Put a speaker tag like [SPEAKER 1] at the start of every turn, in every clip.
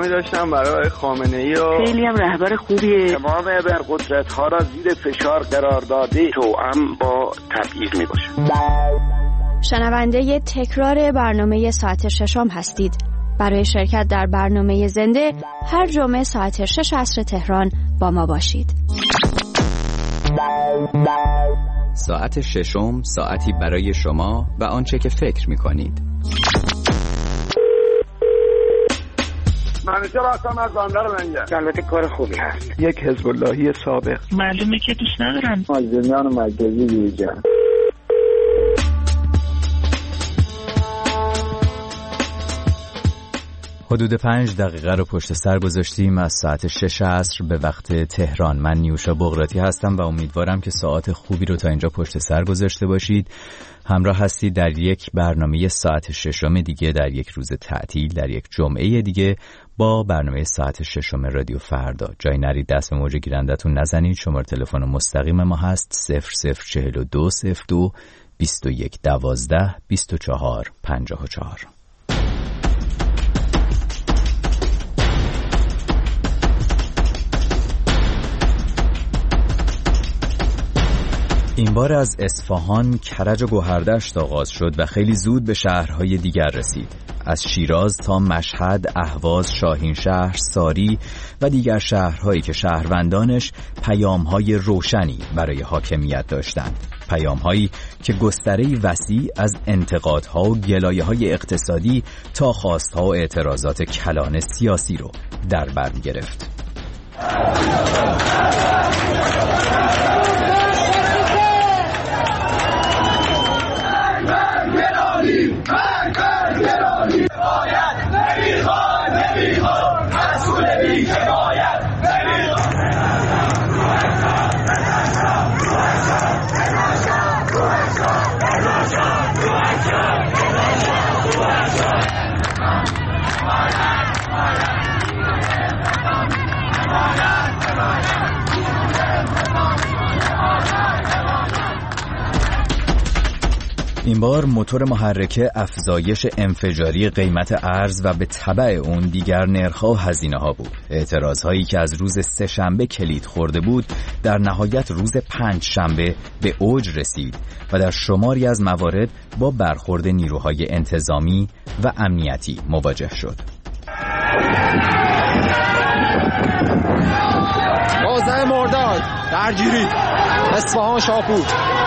[SPEAKER 1] پیامی داشتم برای خامنه‌ای و
[SPEAKER 2] خیلی هم رهبر خوبیه.
[SPEAKER 3] تمام ابرقدرت‌ها را زیر فشار قرار داده توأم با تبعیض میباشه.
[SPEAKER 4] شنونده تکرار برنامه ساعت ششم هستید. برای شرکت در برنامه زنده هر جمعه ساعت 6 عصر تهران با ما باشید.
[SPEAKER 5] ساعت ششم، ساعتی برای شما و آنچه که فکر می‌کنید.
[SPEAKER 3] منوچهر هستم از بندر منجر. البته کار خوبی هست.
[SPEAKER 1] یک حزب اللهی سابق.
[SPEAKER 2] معلومه که دوست ندارم.
[SPEAKER 3] مازندران مرکزی ویژه.
[SPEAKER 6] حدود 5 دقیقه رو پشت سر گذاشتیم از ساعت 6 عصر به وقت تهران. من نیوشا بغراتی هستم و امیدوارم که ساعت خوبی رو تا اینجا پشت سر گذاشته باشید. همراه هستید در یک برنامه ساعت ششم دیگه، در یک روز تعطیل، در یک جمعه دیگه با برنامه ساعت ششم رادیو فردا. جای نرید دست به موج گیرندتون نزنید. شماره تلفن مستقیم ما هست 004202 2112 2454. این بار از اصفهان، کرج و گوهردشت آغاز شد و خیلی زود به شهرهای دیگر رسید. از شیراز تا مشهد، اهواز، شاهینشهر، ساری و دیگر شهرهایی که شهروندانش پیام‌های روشنی برای حاکمیت داشتند. پیام‌هایی که گستره‌ای وسیع از انتقادها و گلایه‌های اقتصادی تا خواست‌ها و اعتراضات کلان سیاسی رو در بر می‌گرفت. این بار موتور محرکه افزایش انفجاری قیمت ارز و به تبع اون دیگر نرخ‌ها و هزینه‌ها بود. اعتراض‌هایی که از روز سه‌شنبه کلید خورده بود در نهایت روز پنجشنبه به اوج رسید و در شماری از موارد با برخورد نیروهای انتظامی و امنیتی مواجه شد.
[SPEAKER 7] بازده مرداد درگیری اصفهان شاپور.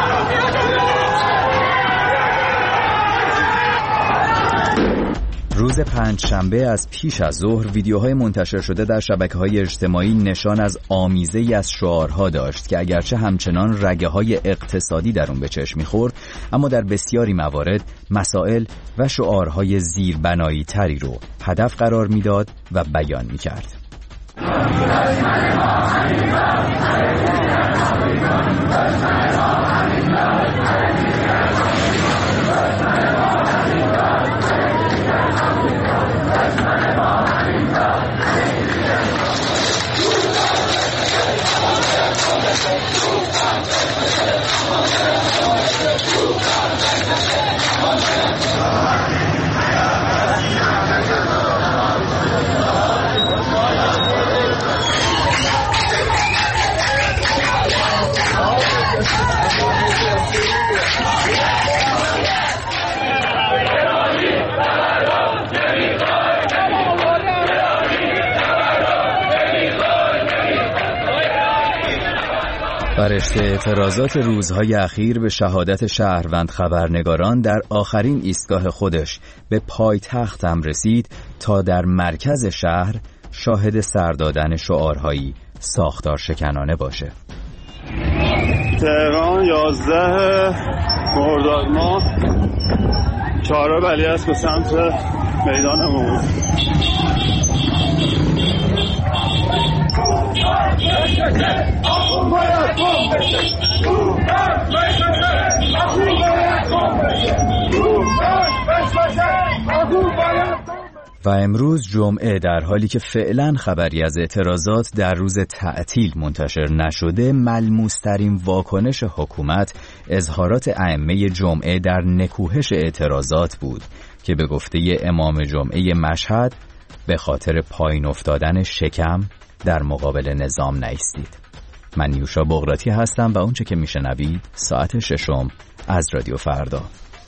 [SPEAKER 6] روز پنجشنبه از پیش از ظهر ویدیوهای منتشر شده در شبکه‌های اجتماعی نشان از آمیزه‌ای از شعارها داشت که اگرچه همچنان رگه‌های اقتصادی در اون به چشم می‌خورد، اما در بسیاری موارد مسائل و شعارهای زیربنایی تری رو هدف قرار میداد و بیان می‌کرد. برشته اعتراضات روزهای اخیر به شهادت شهروند خبرنگاران در آخرین ایستگاه خودش به پایتخت هم رسید تا در مرکز شهر شاهد سردادن شعارهایی ساختار شکنانه باشه.
[SPEAKER 1] تهران 11 مرداد ماه 4 بلی است به سمت میدان امام.
[SPEAKER 6] و امروز جمعه، در حالی که فعلا خبری از اعتراضات در روز تعطیل منتشر نشده، ملموس‌ترین واکنش حکومت اظهارات ائمه جمعه در نکوهش اعتراضات بود که به گفته امام جمعه مشهد به خاطر پایین افتادن شکم در مقابل نظام نایستید. من نیوشا بغراتی هستم و اونچه که میشنوید ساعت ششم از رادیو فردا.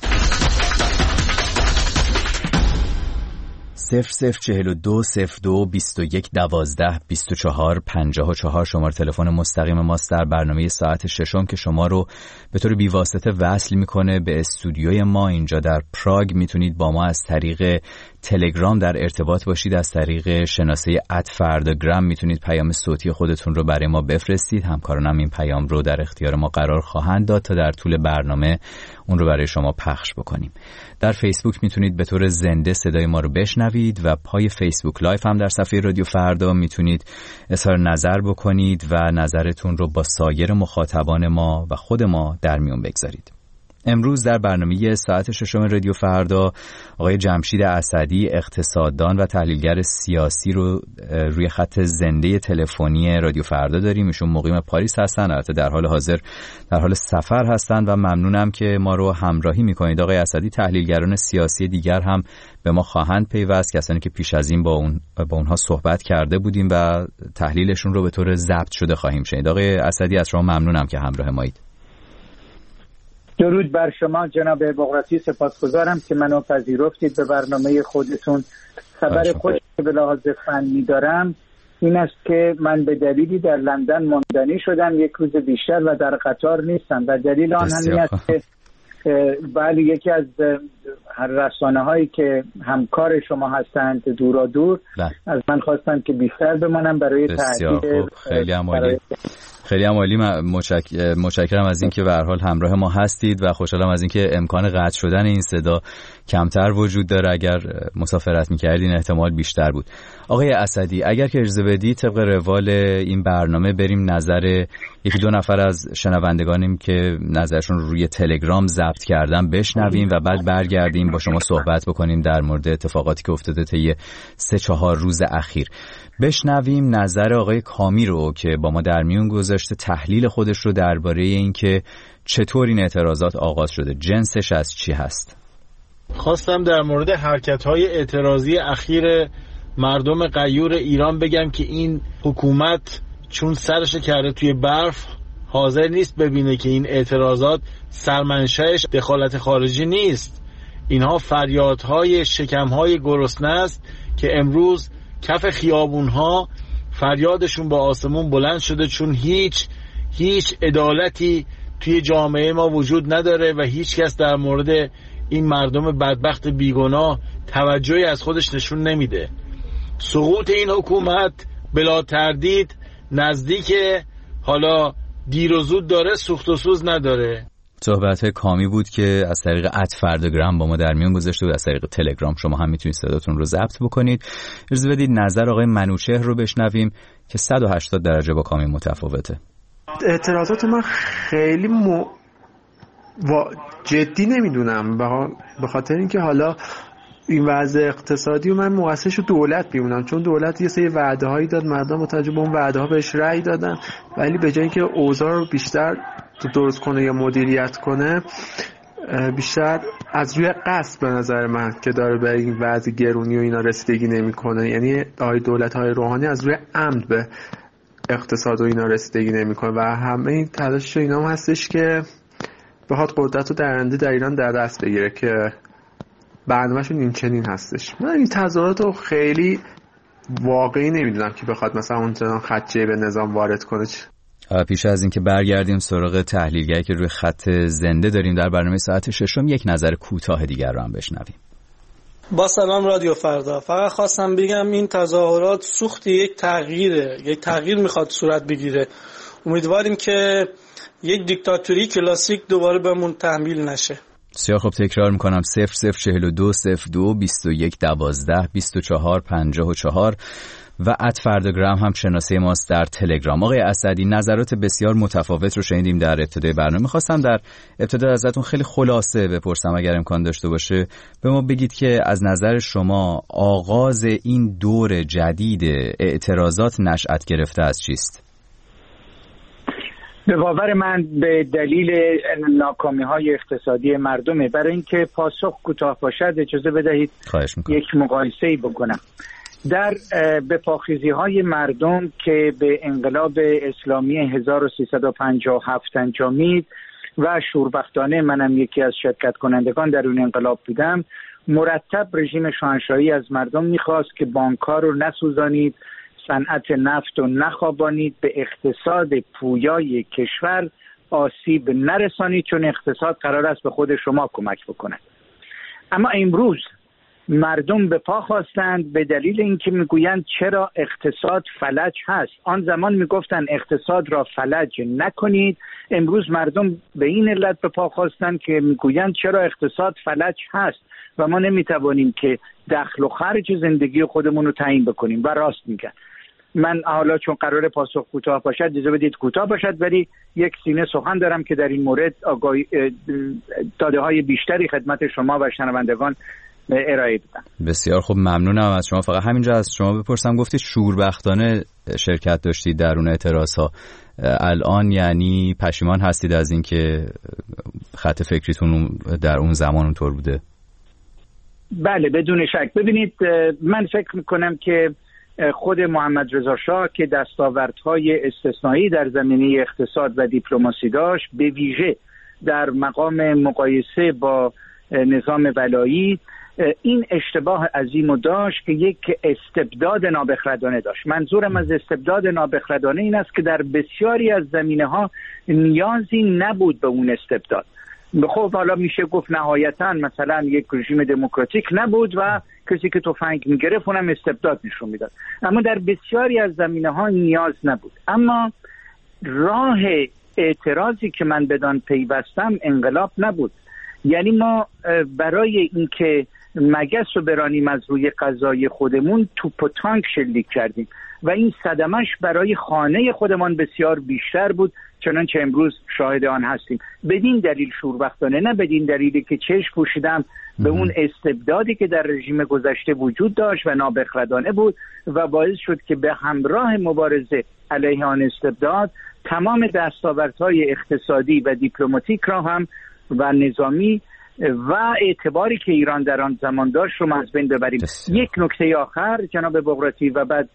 [SPEAKER 6] 0042 02 21 12 24 54 شماره تلفن مستقیم ماست در برنامه ساعت ششم که شما رو به طور بی‌واسطه وصل میکنه به استودیوی ما اینجا در پراگ. میتونید با ما از طریق تلگرام در ارتباط باشید، از طریق شناسه @فرداگرام میتونید پیام صوتی خودتون رو برای ما بفرستید. همکارانم این پیام رو در اختیار ما قرار خواهند داد تا در طول برنامه اون رو برای شما پخش بکنیم. در فیسبوک میتونید به طور زنده صدای ما رو بشنوید و پای فیسبوک لایف هم در صفحه رادیو فردا میتونید اظهار نظر بکنید و نظرتون رو با سایر مخاطبان ما و خود ما در میون بگذارید. امروز در برنامه ساعت ششم رادیو فردا آقای جمشید اسدی، اقتصاددان و تحلیلگر سیاسی رو روی خط زنده تلفنی رادیو فردا داریم. ایشون مقیم پاریس هستن، البته در حال حاضر در حال سفر هستن و ممنونم که ما رو همراهی میکنید. آقای اسدی، تحلیلگران سیاسی دیگر هم به ما خواهند پیوست، کسانی که پیش از این با اونها صحبت کرده بودیم و تحلیلشون رو به طور ضبط شده خواهیم شنید. آقای اسدی، از شما ممنونم که همراه مایید.
[SPEAKER 8] درود بر شما جناب بغراتی، سپاسگزارم که منو پذیرفتید به برنامه خودتون. خبر خوشی که به لحاظ فنی دارم این است که من به دلیلی در لندن ماندنی شدم یک روز بیشتر و در قطار نیستم و دلیل آن همین است که بله یکی از رسانه‌هایی که همکار شما هستند دورا دور از من خواستن که بیشتر بمانم برای تحلیل.
[SPEAKER 6] خیلی هم عالی. متشکرم از اینکه به هر حال همراه ما هستید و خوشحالم از اینکه امکان قطع شدن این صدا کمتر وجود داره. اگر مسافرت می‌کردین احتمال بیشتر بود. آقای اسدی، اگر که اجازه بدید طبق روال این برنامه بریم نظر یکی دو نفر از شنوندگانیم که نظرشون رو روی تلگرام ضبط کردن بشنویم و بعد برگردیم با شما صحبت بکنیم در مورد اتفاقاتی که افتاده طی 3-4 روز اخیر. بشنویم نظر آقای کامی رو که با ما در میون گذاشته، تحلیل خودش رو درباره این که چطور این اعتراضات آغاز شده، جنسش از چی هست.
[SPEAKER 9] خواستم در مورد حرکت‌های اعتراضی اخیر مردم غیور ایران بگم که این حکومت چون سرش کرده توی برف حاضر نیست ببینه که این اعتراضات سرمنشأش دخالت خارجی نیست. اینها فریادهای شکمهای گرسنه است که امروز کف خیابونها فریادشون با آسمون بلند شده، چون هیچ عدالتی توی جامعه ما وجود نداره و هیچ کس در مورد این مردم بدبخت بیگناه توجهی از خودش نشون نمیده. سقوط این حکومت بلا تردید نزدیک، حالا دیر و زود داره، سوخت و سوز نداره.
[SPEAKER 6] صحبت کامی بود که از طریق @فرداگرام با ما در میون گذاشته بود. از طریق تلگرام شما هم میتونید صداتون رو ضبط بکنید. اجازه بدید نظر آقای منوچهر رو بشنویم که 180 درجه با کامی متفاوته.
[SPEAKER 10] اعتراضات من خیلی جدی نمیدونم، به خاطر اینکه حالا این وضع اقتصادی و من مقصرش دولت میمونم، چون دولت یه سری وعده هایی داد، مردم متوجه به اون وعده ها بهش رأی دادن، ولی به جای اینکه اوضاع رو بیشتر درست کنه یا مدیریت کنه، بیشتر از روی قصد به نظر من که داره به این وضع گرونی و اینا رسیدگی نمیکنه. یعنی دولت‌های روحانی از روی عمد به اقتصاد و اینا رسیدگی نمیکنه و همه این تلاش اینا هم هستش که بخواد قدرت رو در آینده در ایران در دست بگیره که برنامه‌شون این چنین هستش. من این تظاهرات رو خیلی واقعی نمیدونم که بخواد مثلا اونجا خدشه به نظام وارد کنه.
[SPEAKER 6] پیش از اینکه برگردیم سراغ تحلیلگری که روی خط زنده داریم در برنامه ساعت ششم، یک نظر کوتاه دیگر رو هم بشنویم.
[SPEAKER 11] با سلام رادیو فردا. فقط خواستم بگم این تظاهرات سوخت یک تغییر میخواد صورت بگیره. امیدواریم که یک دیکتاتوری کلاسیک دوباره بهمون تحمیل نشه.
[SPEAKER 6] بسیار خب، تکرار میکنم 0042 02 21 12 24 54 و @فرداگرام هم شناسه ماست در تلگرام. آقای اسدی، نظرات بسیار متفاوت رو شنیدیم در ابتدای برنامه. می‌خواستم در ابتدا ازتون خیلی خلاصه بپرسم اگر امکان داشته باشه، به ما بگید که از نظر شما آغاز این دور جدید اعتراضات نشأت گرفته از چیست؟
[SPEAKER 8] به باور من به دلیل ناکامی‌های اقتصادی مردمه. برای اینکه پاسخ کوتاه باشد اجازه بدهید یک مقایسه‌ای بکنم. در بپاخیزی های مردم که به انقلاب اسلامی 1357 انجامید و شوربختانه منم یکی از شرکت کنندگان در اون انقلاب بودم، مرتب رژیم شاهنشاهی از مردم میخواست که بانک‌ها رو نسوزانید، صنعت نفت رو نخوابانید، به اقتصاد پویای کشور آسیب نرسانید، چون اقتصاد قرار است به خود شما کمک بکنه. اما امروز مردم به پا خواستند به دلیل اینکه میگویند چرا اقتصاد فلج هست. آن زمان میگفتن اقتصاد را فلج نکنید، امروز مردم به این علت به پا خواستند که میگویند چرا اقتصاد فلج هست و ما نمیتوانیم که دخل و خرج زندگی خودمون رو تعیین بکنیم. و راست میگن. من حالا چون قرار پاسخ کوتاه باشد اجازه بدید کوتاه باشد، ولی یک سینه سخن دارم که در این مورد داده های بیشتری خدمت شما و شنوندگان ارائه بدم.
[SPEAKER 6] بسیار خوب، ممنونم از شما. فقط همینجا از شما بپرسم، گفتید شوربختانه شرکت داشتید در اون اعتراضها، الان یعنی پشیمان هستید از اینکه خط فکریتون در اون زمان اونطور بوده؟
[SPEAKER 8] بله بدون شک. ببینید من فکر میکنم که خود محمد رضا شاه که دستاوردهای استثنایی در زمینه اقتصاد و دیپلماسی داشت، به ویژه در مقام مقایسه با نظام ولایی، این اشتباه عظیمو داشت که یک استبداد نابخردانه داشت. منظورم از استبداد نابخردانه این است که در بسیاری از زمینه‌ها نیازی نبود به اون استبداد. خب حالا میشه گفت نهایتاً مثلا یک رژیم دموکراتیک نبود و کسی که تفنگ میگرفت اونم استبداد نشون میداد، اما در بسیاری از زمینه‌ها نیاز نبود. اما راه اعتراضی که من بدان پیوستم انقلاب نبود. یعنی ما برای اینکه مگس رو برانیم از روی غذای خودمون توپ و تانک شلیک کردیم و این صدمش برای خانه خودمان بسیار بیشتر بود، چنانچه امروز شاهد آن هستیم. بدین دلیل شوربختانه، نه بدین دلیلی که چشم پوشیدم به اون استبدادی که در رژیم گذشته وجود داشت و نابخردانه بود و باعث شد که به همراه مبارزه علیه آن استبداد تمام دستاوردهای اقتصادی و دیپلماتیک را هم و نظامی و اعتباری که ایران در آن زمان داشت رو از بین ببریم. یک نکته آخر جناب بغراتی و بعد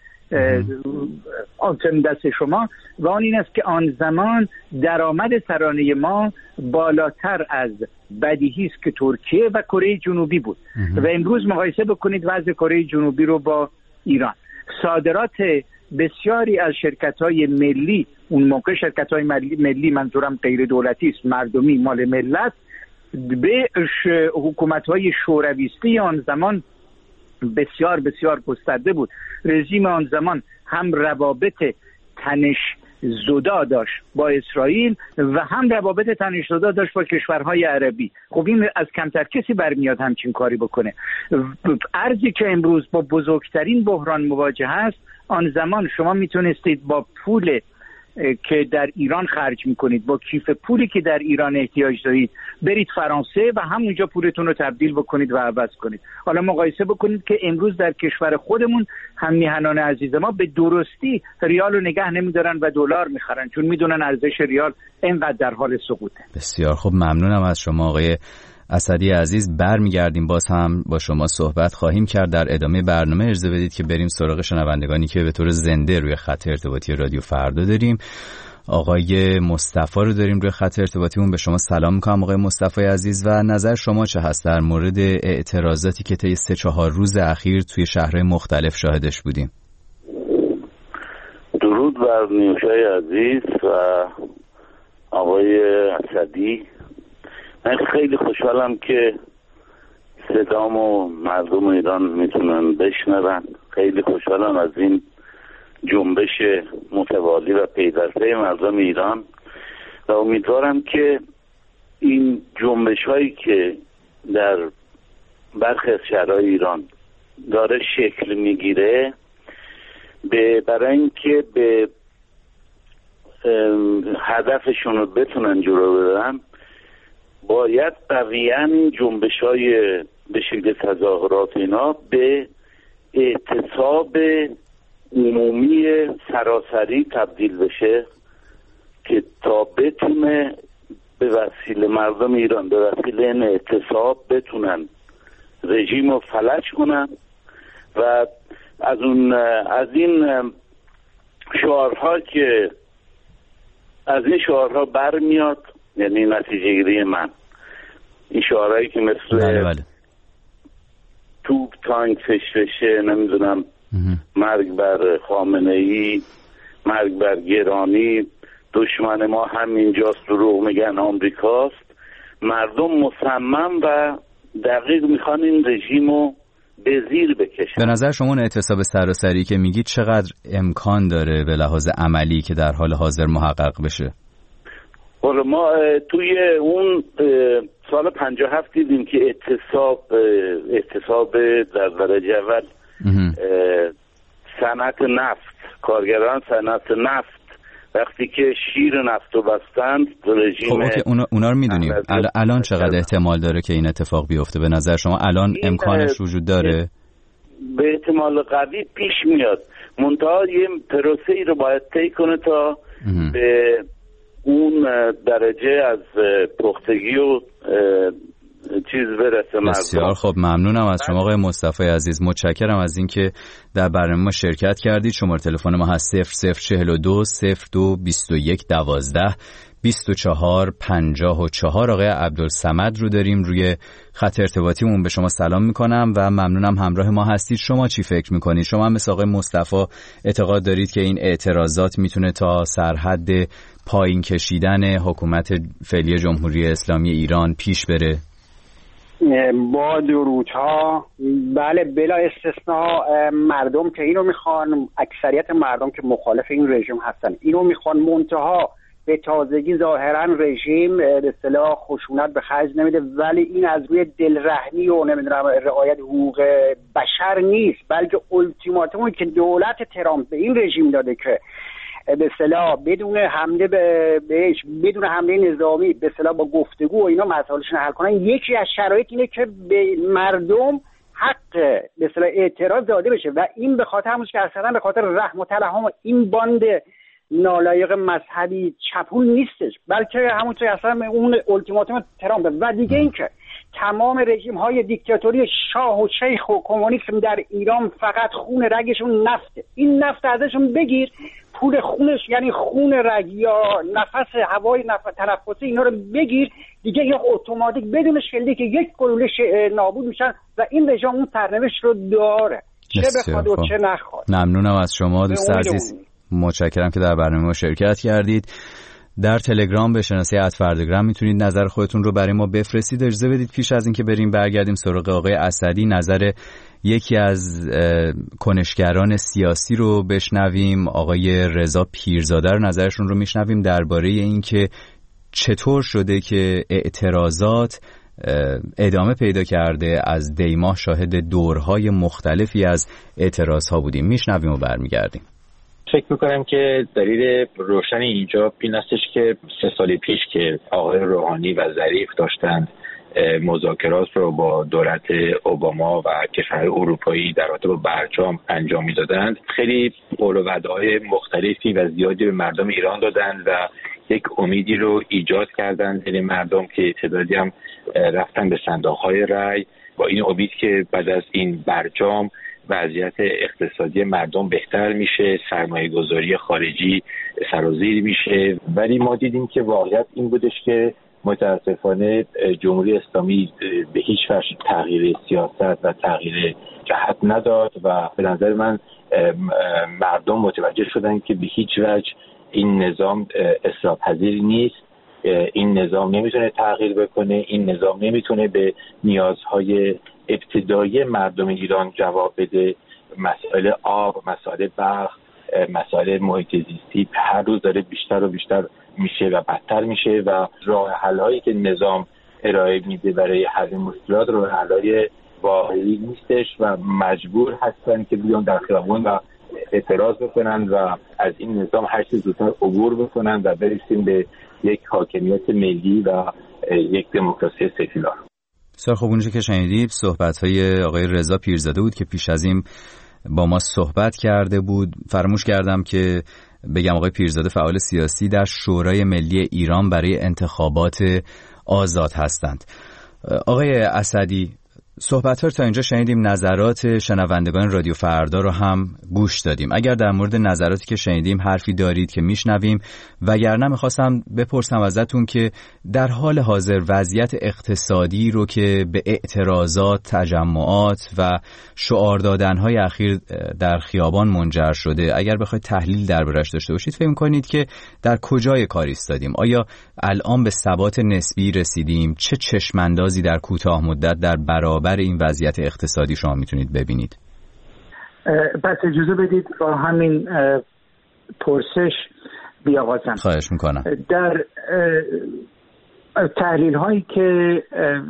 [SPEAKER 8] آنتم دست شما، و آن این است که آن زمان درآمد سرانه ما بالاتر از بدیهی است که ترکیه و کره جنوبی بود و امروز مقایسه بکنید وضع کره جنوبی رو با ایران. صادرات بسیاری از شرکت‌های ملی، اون موقع شرکت‌های ملی منظورم غیر دولتی است، مردمی، مال ملت، به حکومت‌های شورویستی آن زمان بسیار بسیار گسترده بود. رژیم آن زمان هم روابط تنش زدا داشت با اسرائیل و هم روابط تنش زدا داشت با کشورهای عربی. خب این از کمتر کسی برمیاد همچین کاری بکنه. ارزی که امروز با بزرگترین بحران مواجه است، آن زمان شما میتونستید با پول که در ایران خرج میکنید، با کیف پولی که در ایران احتیاج دارید، برید فرانسه و همونجا پولتون رو تبدیل بکنید و عوض کنید. حالا مقایسه بکنید که امروز در کشور خودمون هم میهنان عزیز ما به درستی ریال رو نگه نمیدارن و دلار میخرن، چون میدونن ارزش ریال اینقدر در حال سقوطه.
[SPEAKER 6] بسیار خوب، ممنونم از شما آقای اسدی عزیز. برمیگردیم، باز هم با شما صحبت خواهیم کرد در ادامه برنامه. اجازه بدید که بریم سراغ شنوندگانی که به طور زنده روی خط ارتباطی رادیو فردا داریم. آقای مصطفی رو داریم روی خط ارتباطیمون. به شما سلام میکنم آقای مصطفی عزیز، و نظر شما چه هست در مورد اعتراضاتی که طی 3-4 روز اخیر توی شهرهای مختلف شاهدش بودیم؟
[SPEAKER 3] درود بر نیوشای عزیز و آقای اسدی. من خیلی خوشحالم که صدامو مردم ایران میتونن بشنون. خیلی خوشحالم از این جنبش متوالی و پیوسته مردم ایران و امیدوارم که این جنبش هایی که در برخی از شهرهای ایران داره شکل میگیره برای اینکه به هدفشون رو بتونن جلو ببرن، باید قویاً جنبش‌های به شکل تظاهرات اینا به اعتصاب عمومی سراسری تبدیل بشه که تا بتونه به وسیله مردم ایران به وسیله این اعتصاب بتونن رژیم رو فلج کنن و از این شعارها برمیاد، یعنی نتیجه گیری من این شعارهایی که مثل
[SPEAKER 6] بله.
[SPEAKER 3] توپ تانک فشفشه، نمیدونم مرگ بر خامنه‌ای، مرگ بر گرانی، دشمن ما همینجاست، دروغ میگن آمریکاست. مردم مصمم و دقیق میخوان این رژیمو به زیر بکشن.
[SPEAKER 6] به نظر شما اعتصاب سراسری که میگید چقدر امکان داره به لحاظ عملی که در حال حاضر محقق بشه؟
[SPEAKER 3] ما توی اون سال 57 دیدیم که اعتصاب در درجه اول صنعت نفت، کارگران صنعت نفت وقتی که شیر نفت رو بستند رژیم.
[SPEAKER 6] خب اونا رو میدونیم. الان چقدر احتمال داره که این اتفاق بیفته به نظر شما؟ الان امکانش وجود داره؟
[SPEAKER 3] به احتمال قوی پیش میاد، منتها یه پروسه‌ای رو باید طی کنه تا به اون درجه از پختگی و چیز برسه مردم.
[SPEAKER 6] بسیار خب، ممنونم از شما آقای مصطفی عزیز. متشکرم از اینکه در برنامه ما شرکت کردید. شماره تلفن ما هست 0042 02 21 12 24 54. آقای عبدالصمد رو داریم روی خط ارتباطیمون. به شما سلام میکنم و ممنونم همراه ما هستید. شما چی فکر میکنید؟ شما هم مثل آقای مصطفی اعتقاد دارید که این اعتراضات میتونه تا سرحد پایین کشیدن حکومت فعلی جمهوری اسلامی ایران پیش بره؟
[SPEAKER 12] با درودها. بله، بلا استثناء مردم که اینو میخوان، اکثریت مردم که مخالف این رژیم هستن اینو میخوان، منتها به تازگی ظاهرا رژیم به اصطلاح خشونت به خرج نمیده، ولی این از روی دلرحمی و نمیدونم رعایت حقوق بشر نیست، بلکه التیماتومی که دولت ترامپ به این رژیم داده که به اصطلاح بدون حمله بهش، بدون حمله نظامی، به اصطلاح با گفتگو و اینا مسائلشون حل کنن. یکی از شرایط اینه که به مردم حق به اصطلاح اعتراض داده بشه و این به خاطر همونش که اصلا به خاطر رحم و ترحم این باند نالایق مذهبی چپون نیستش، بلکه همونطور اصلا اون التیماتوم ترامپ. و دیگه این که تمام رژیم های دیکتاتوری شاه و شیخ و کمونیسم در ایران فقط خون رگشون نفته. این نفت ازشون بگیر، پول خونش یعنی خون رگ یا نفس هوای تنفسی اینا رو بگیر، دیگه یا اتوماتیک بدون شلیک که یک گلوله نابود میشن و این رژیم اون سرنوشت رو داره، چه بخواد و چه نخواد.
[SPEAKER 6] ممنونم از شما دوست عزیز. متشکرم که در برنامه ما شرکت کردید. در تلگرام به شناسه @فردگرام میتونید نظر خودتون رو برای ما بفرستید. اجازه بدید پیش از اینکه بریم برگردیم سراغ آقای اسدی، نظر یکی از کنشگران سیاسی رو بشنویم. آقای رضا پیرزاده رو نظرشون رو میشنویم درباره اینکه چطور شده که اعتراضات ادامه پیدا کرده. از دیماه شاهد دورهای مختلفی از اعتراضها بودیم. میشنویم و برمیگردیم.
[SPEAKER 13] فکر میکنم که دلیل روشن اینجا این استش که 3 سال پیش که آقای روحانی و ظریف داشتند مذاکرات رو با دولت اوباما و کشورهای اروپایی در رابطه با برجام انجام میدادند، خیلی قول و وعده‌های مختلفی و زیادی به مردم ایران دادند و یک امیدی رو ایجاد کردند بین مردم که تعدادی هم رفتن به صندوق‌های رای با این امید که بعد از این برجام وضعیت اقتصادی مردم بهتر میشه، سرمایه گذاری خارجی سرازیر میشه. ولی ما دیدیم که واقعیت این بودش که متاسفانه جمهوری اسلامی به هیچ وجه تغییر سیاست و تغییر جهت نداد و به نظر من مردم متوجه شدن که به هیچ وجه این نظام اصلاح پذیر نیست، این نظام نمیتونه تغییر بکنه، این نظام نمیتونه به نیازهای ابتدایی مردم ایران جواب بده. مسائل آب، مسائل برق، مسائل محیط زیستی هر روز داره بیشتر و بیشتر میشه و بدتر میشه و راه حل‌هایی که نظام ارائه میده برای حل مشکلات راه حل‌های واقعی نیستش و مجبور هستن که بیان در خیابون و اعتراض بکنن و از این نظام هر چه زودتر عبور بکنن و برسیم به یک حاکمیت ملی و یک دموکراسی سکولار.
[SPEAKER 6] بسیار خوب، اونجا که شنیدید صحبت‌های آقای رضا پیرزاده بود که پیش از این با ما صحبت کرده بود. فراموش کردم که بگم آقای پیرزاده فعال سیاسی در شورای ملی ایران برای انتخابات آزاد هستند. آقای اسدی، صحبت‌ها رو تا اینجا شنیدیم، نظرات شنوندگان رادیو فردا رو هم گوش دادیم. اگر در مورد نظراتی که شنیدیم حرفی دارید که میشنویم، وگرنه می‌خواستم بپرسم ازتون که در حال حاضر وضعیت اقتصادی رو که به اعتراضات، تجمعات و شعار دادن‌های اخیر در خیابان منجر شده، اگر بخواید تحلیل دربارش داشته باشید، فکر می‌کنید که در کجای کار ایستادیم؟ آیا الان به ثبات نسبی رسیدیم؟ چه چشم‌اندازی در کوتاه مدت در برابر این وضعیت اقتصادی شما میتونید ببینید؟
[SPEAKER 8] پس اجازه بدید با همین پرسش بیاغازم.
[SPEAKER 6] خواهش میکنم.
[SPEAKER 8] در تحلیل هایی که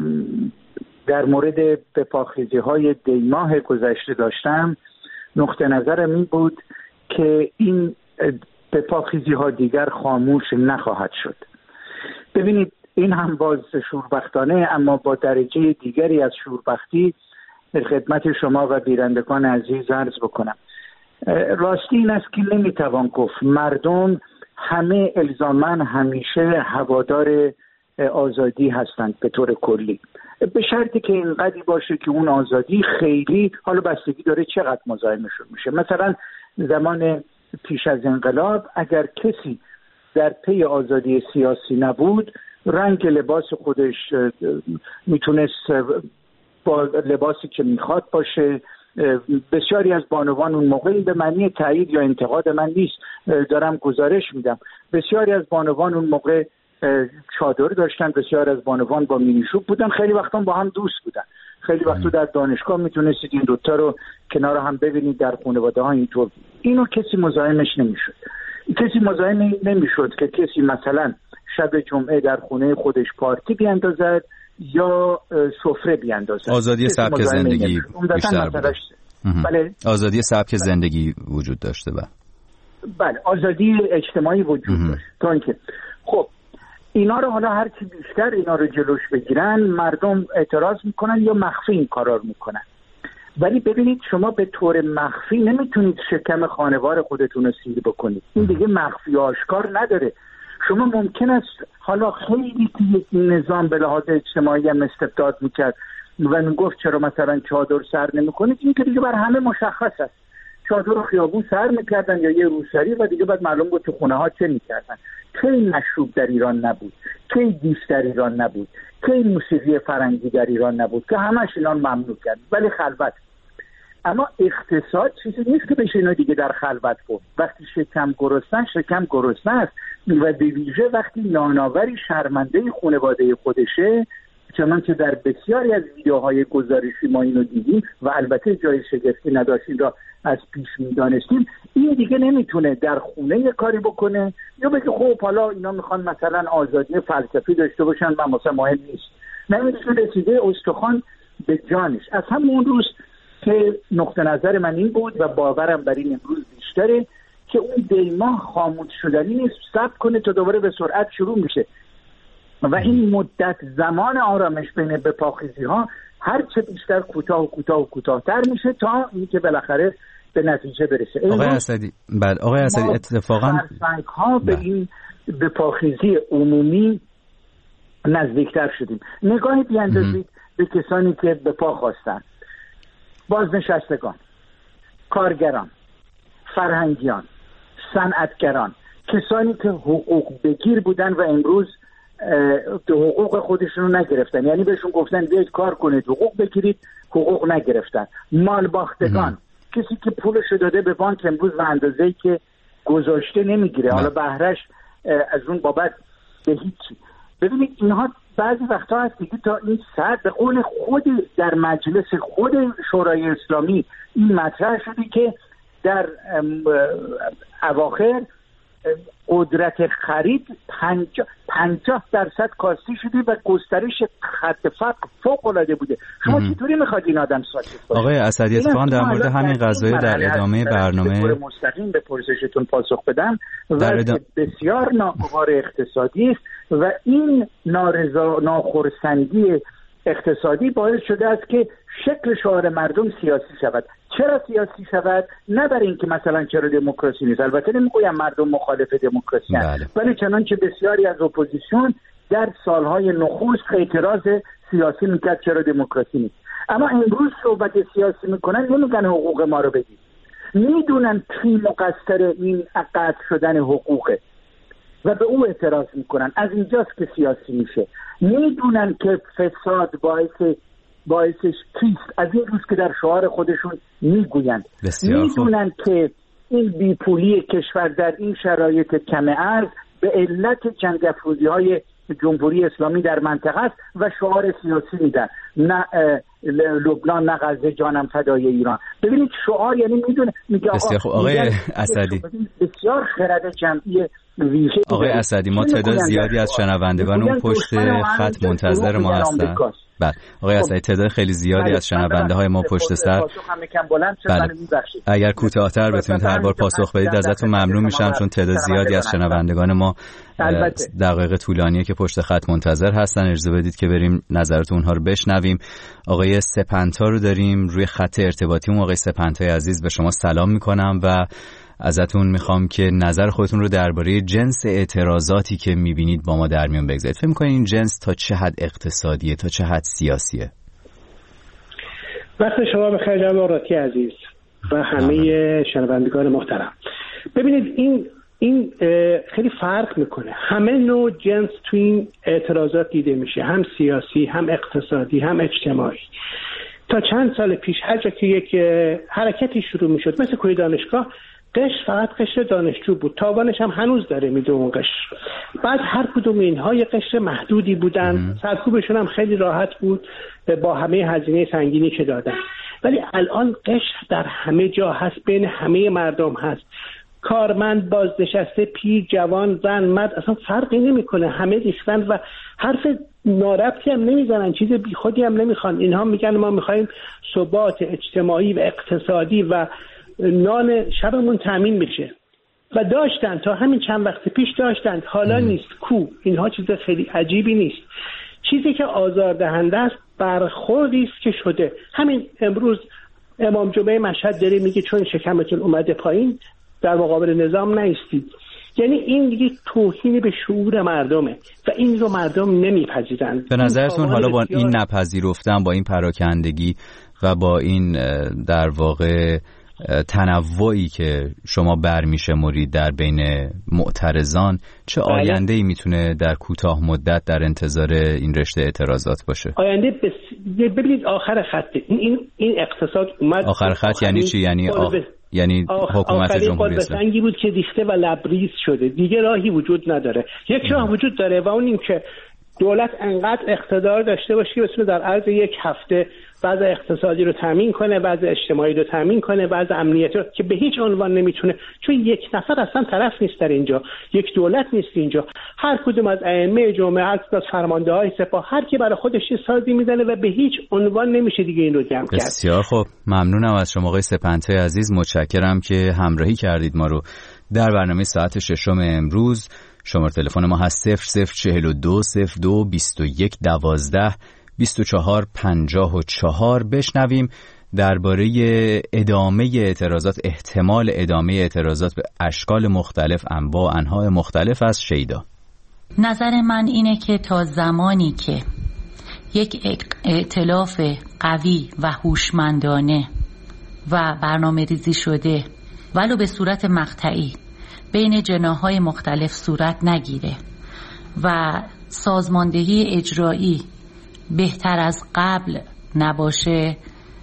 [SPEAKER 8] در مورد بپاخیزی های دیماه گذشته داشتم، نقطه نظرم این بود که این بپاخیزی ها دیگر خاموش نخواهد شد. ببینید این هم باز شوربختانه اما با درجه دیگری از شوربختی خدمت شما و بینندگان عزیز عرض بکنم. راستی این است که نمیتوان گفت مردم همه الزاماً همیشه هوادار آزادی هستند به طور کلی، به شرطی که اینقدری باشه که اون آزادی خیلی، حالا بستگی داره چقدر مزاحمشون میشه. مثلا زمان پیش از انقلاب اگر کسی در پی آزادی سیاسی نبود، رنگ لباس خودش میتونست با لباسی که میخواد باشه. بسیاری از بانوان اون موقعی به معنی تایید یا انتقاد من نیست، دارم گزارش میدم، بسیاری از بانوان اون موقع چادر داشتن، بسیاری از بانوان با مینیشوب بودن، خیلی وقتا با هم دوست بودن، خیلی وقتا در دانشگاه میتونستید این دوتا رو کنار هم ببینید، در خانواده ها اینطور. اینو کسی مزاحمش نمیشد. کسی مزاحم نمیشد که کسی مثلا شب جمعه در خونه خودش پارتی بیاندازد یا سفره بیاندازد.
[SPEAKER 6] آزادی سبک زندگی بیشتر بود.
[SPEAKER 8] بله.
[SPEAKER 6] آزادی سبک زندگی وجود داشته.
[SPEAKER 8] بله آزادی اجتماعی وجود داشت. تا اینکه خب اینا رو حالا هر چی بیشتر اینا رو جلوش بگیرن، مردم اعتراض میکنن یا مخفی این کارا رو میکنن. ولی ببینید شما به طور مخفی نمیتونید شکم خانوار خودتون رو سیر بکنید. این دیگه مخفی آشکار نداره. شما ممکن است حالا خیلی یک نظام به لحاظ اجتماعی هم استبداد میکرد و میگفت چرا مثلا چادر سر نمیکنید، این که دیگه بر همه مشخص است. چادر و خیابون سر میکردن یا یه روسری و دیگه بعد معلوم بود تو خونه ها چه میکردن. کی مشروب در ایران نبود، کی دیس در ایران نبود، کی موسیقی فرنگی در ایران نبود که همش اینا ممنوع کرد، ولی خلوت. اما اقتصاد چیزی نیست که بشه اینا دیگه در خلوت بود. وقتی شکم گرسنه است و به ویژه وقتی نانآوری شرمنده خانواده خودشه، چنانچه در بسیاری از ویدیوهای گزارشی ما اینو دیدیم و البته جای شگفتی نداشت، این را از پیش می‌دانستیم. این دیگه نمیتونه در خونه یه کاری بکنه یا بگه خب حالا اینا میخوان مثلا آزادی فلسفی داشته باشن و مثلا مهم نیست. نمیتونه رسیده استخوان به جانش. از همون روز که نقطه نظر من این بود و باورم بر این امروز بیشتره که اون دیما خاموش شدنی نیست، صبر کنه تا دوباره به سرعت شروع میشه و این مدت زمان آرامش بین بپاخیزی ها هر چه بیشتر کوتاه‌تر میشه تا اینکه بالاخره به نتیجه برسه.
[SPEAKER 6] آقای اسدی، بعد آقای اسدی اتفاقا
[SPEAKER 8] فرسنگ ها به این بپاخیزی عمومی نزدیکتر شدیم. نگاهی بیاندازید به کسانی که به پا خواستن: بازنشستگان، کارگران، فرهنگیان، صنعتگران، کسانی که حقوق بگیر بودن و امروز حقوق خودشون رو نگرفتن، یعنی بهشون گفتن بیاید کار کنید حقوق بگیرید، حقوق نگرفتن. مالباختگان، کسی که پولش داده به بانک امروز به اندازه‌ای که گذاشته نمیگیره، حالا بهرهش از اون بابت به هیچی. ببینید اینها بعضی وقتا هست دیگه تا این ساعت به قول خود در مجلس خود شورای اسلامی این مطرح شده که در اواخر قدرت خرید 50% کاستی شده و گسترش خط فقر فوق‌العاده بوده. شما چطوری میخواد این آدم ساکت باشه؟
[SPEAKER 6] آقای اسدی اتفاقا در مورد همین قضیه در ادامه برنامه
[SPEAKER 8] مستقیم به پرسشتون پاسخ بدم و بسیار ناگوار اقتصادی است و این ناخرسندی اقتصادی باعث شده است که شکل شعار مردم سیاسی شود. چرا سیاسی شود؟ نه برای اینکه مثلا چرا دموکراسی نیست، البته نمیگویم مردم مخالف دموکراسی هستند، ولی چنانچه بسیاری از اپوزیسیون در سالهای نخست اعتراض سیاسی میکرد چرا دموکراسی نیست. اما امروز صحبت سیاسی میکنن، نمیگن حقوق ما رو بدید، میدونن کی مقصر این قطع شدن حقوقه و به او اعتراض میکنن. از اینجاست که سیاسی میشه. میدونن که فساد باعثش کیست، از این روز که در شعار خودشون میگویند. میدونن که این بیپولی کشور در این شرایط کم ارز به علت جنگ افروزی های جمهوری اسلامی در منطقه است و شعار سیاسی میدن، نه لبنان نه غزه جانم فدای ایران. ببینید شعار یعنی میدونه، میگه
[SPEAKER 6] آقای اسدی،
[SPEAKER 8] بسیار خرد جمعی ویژه.
[SPEAKER 6] آقای اسدی، ما تعداد زیادی از شنوندگانمون پشت خط منتظر ما هستن. بله آقای اسدی، تعداد خیلی زیادی از شنونده های ما پشت سر. بله. اگر کوتاه‌تر بتونید هر بار پاسخ بدید ازتون ممنون میشم، چون تعداد زیادی از شنوندگان ما دقایق طولانیه که پشت خط منتظر هستن. اجازه بدید که بریم نظرات اونها رو بشنویم. آقای سپنتا رو داریم روی خط ارتباطی. آقای سپنتای عزیز، به شما سلام میکنم و ازتون میخوام که نظر خودتون رو درباره جنس اعتراضاتی که میبینید با ما در میون بگذارید. فکر میکنید این جنس تا چه حد اقتصادیه، تا چه حد سیاسیه؟
[SPEAKER 14] وقت شما بخیر جناب بغراتی عزیز و همه شنوندگان محترم. ببینید این خیلی فرق میکنه. همه نوع جنس تو این اعتراضات دیده میشه، هم سیاسی، هم اقتصادی، هم اجتماعی. تا چند سال پیش هر جا که یک حرکتی شروع میشد، مثل کوی دانشگاه، قشر فقط قشر دانشجو بود، تاوانش هم هنوز داره میده اون قشر. بعد هر کدوم اینها یه قشر محدودی بودن، سرکوبشون هم خیلی راحت بود با همه هزینه سنگینی که دادن. ولی الان قشر در همه جا هست، بین همه مردم هست، کارمند، بازنشسته، پیر، جوان، زن، مرد، اصلا فرقی نمیکنه، همه ریختن و حرف ناربطی هم نمیزنن، چیز بیخودی هم نمیخوان. اینها میگن ما میخوایم ثبات اجتماعی و اقتصادی و نان شبمون تامین بشه و داشتن تا همین چند وقت پیش داشتن، حالا نیست. کو اینها چیز خیلی عجیبی نیست. چیزی که آزاردهنده است برخوردی است که شده. همین امروز امام جمعه مشهد داره میگه چون شکمتون اومده پایین در مقابل نظام نایستید. یعنی این دیگه توهین به شعور مردمه و این رو مردم نمیپذیرن.
[SPEAKER 6] به نظرتون حالا با این نپذیرفتن، با این پراکندگی و با این در واقع تنوعی که شما برمیشمرید در بین معترضان، چه آینده‌ای میتونه در کوتاه مدت در انتظار این رشته اعتراضات باشه؟
[SPEAKER 14] آینده ببینید آخر خط این اقتصاد اومد.
[SPEAKER 6] آخر خط یعنی چی؟ یعنی حکومت جمهوری اسلامی
[SPEAKER 14] بود که ریخته و لبریز شده، دیگه راهی وجود نداره. یک راه وجود داره و اون این که دولت انقدر اقتدار داشته باشه که بتونه در عرض یک هفته وضع اقتصادی رو تامین کنه، وضع اجتماعی رو تامین کنه، وضع امنیتی رو که به هیچ عنوان نمیتونه، چون یک نفر اصلا طرف نیست در اینجا، یک دولت نیست اینجا. هر کدوم از ائمه جمعه، هر کدوم از فرمانده‌های سپاه، هر کی برای خودش سازی میزنه و به هیچ عنوان نمیشه دیگه این رو جمع کرد.
[SPEAKER 6] بسیار خوب، ممنونم از شما آقای سپنتای عزیز، متشکرم که همراهی کردید ما رو در برنامه ساعت ششم امروز. شماره تلفن ما هست 0042 02 21 12 24 54. بشنویم درباره ادامه اعتراضات، احتمال ادامه اعتراضات به اشکال مختلف، انواع انواع مختلف از شیدا.
[SPEAKER 15] نظر من اینه که تا زمانی که یک ائتلاف قوی و هوشمندانه و برنامه ریزی شده ولو به صورت مقطعی بین جناح‌های مختلف صورت نگیره و سازماندهی اجرایی بهتر از قبل نباشه،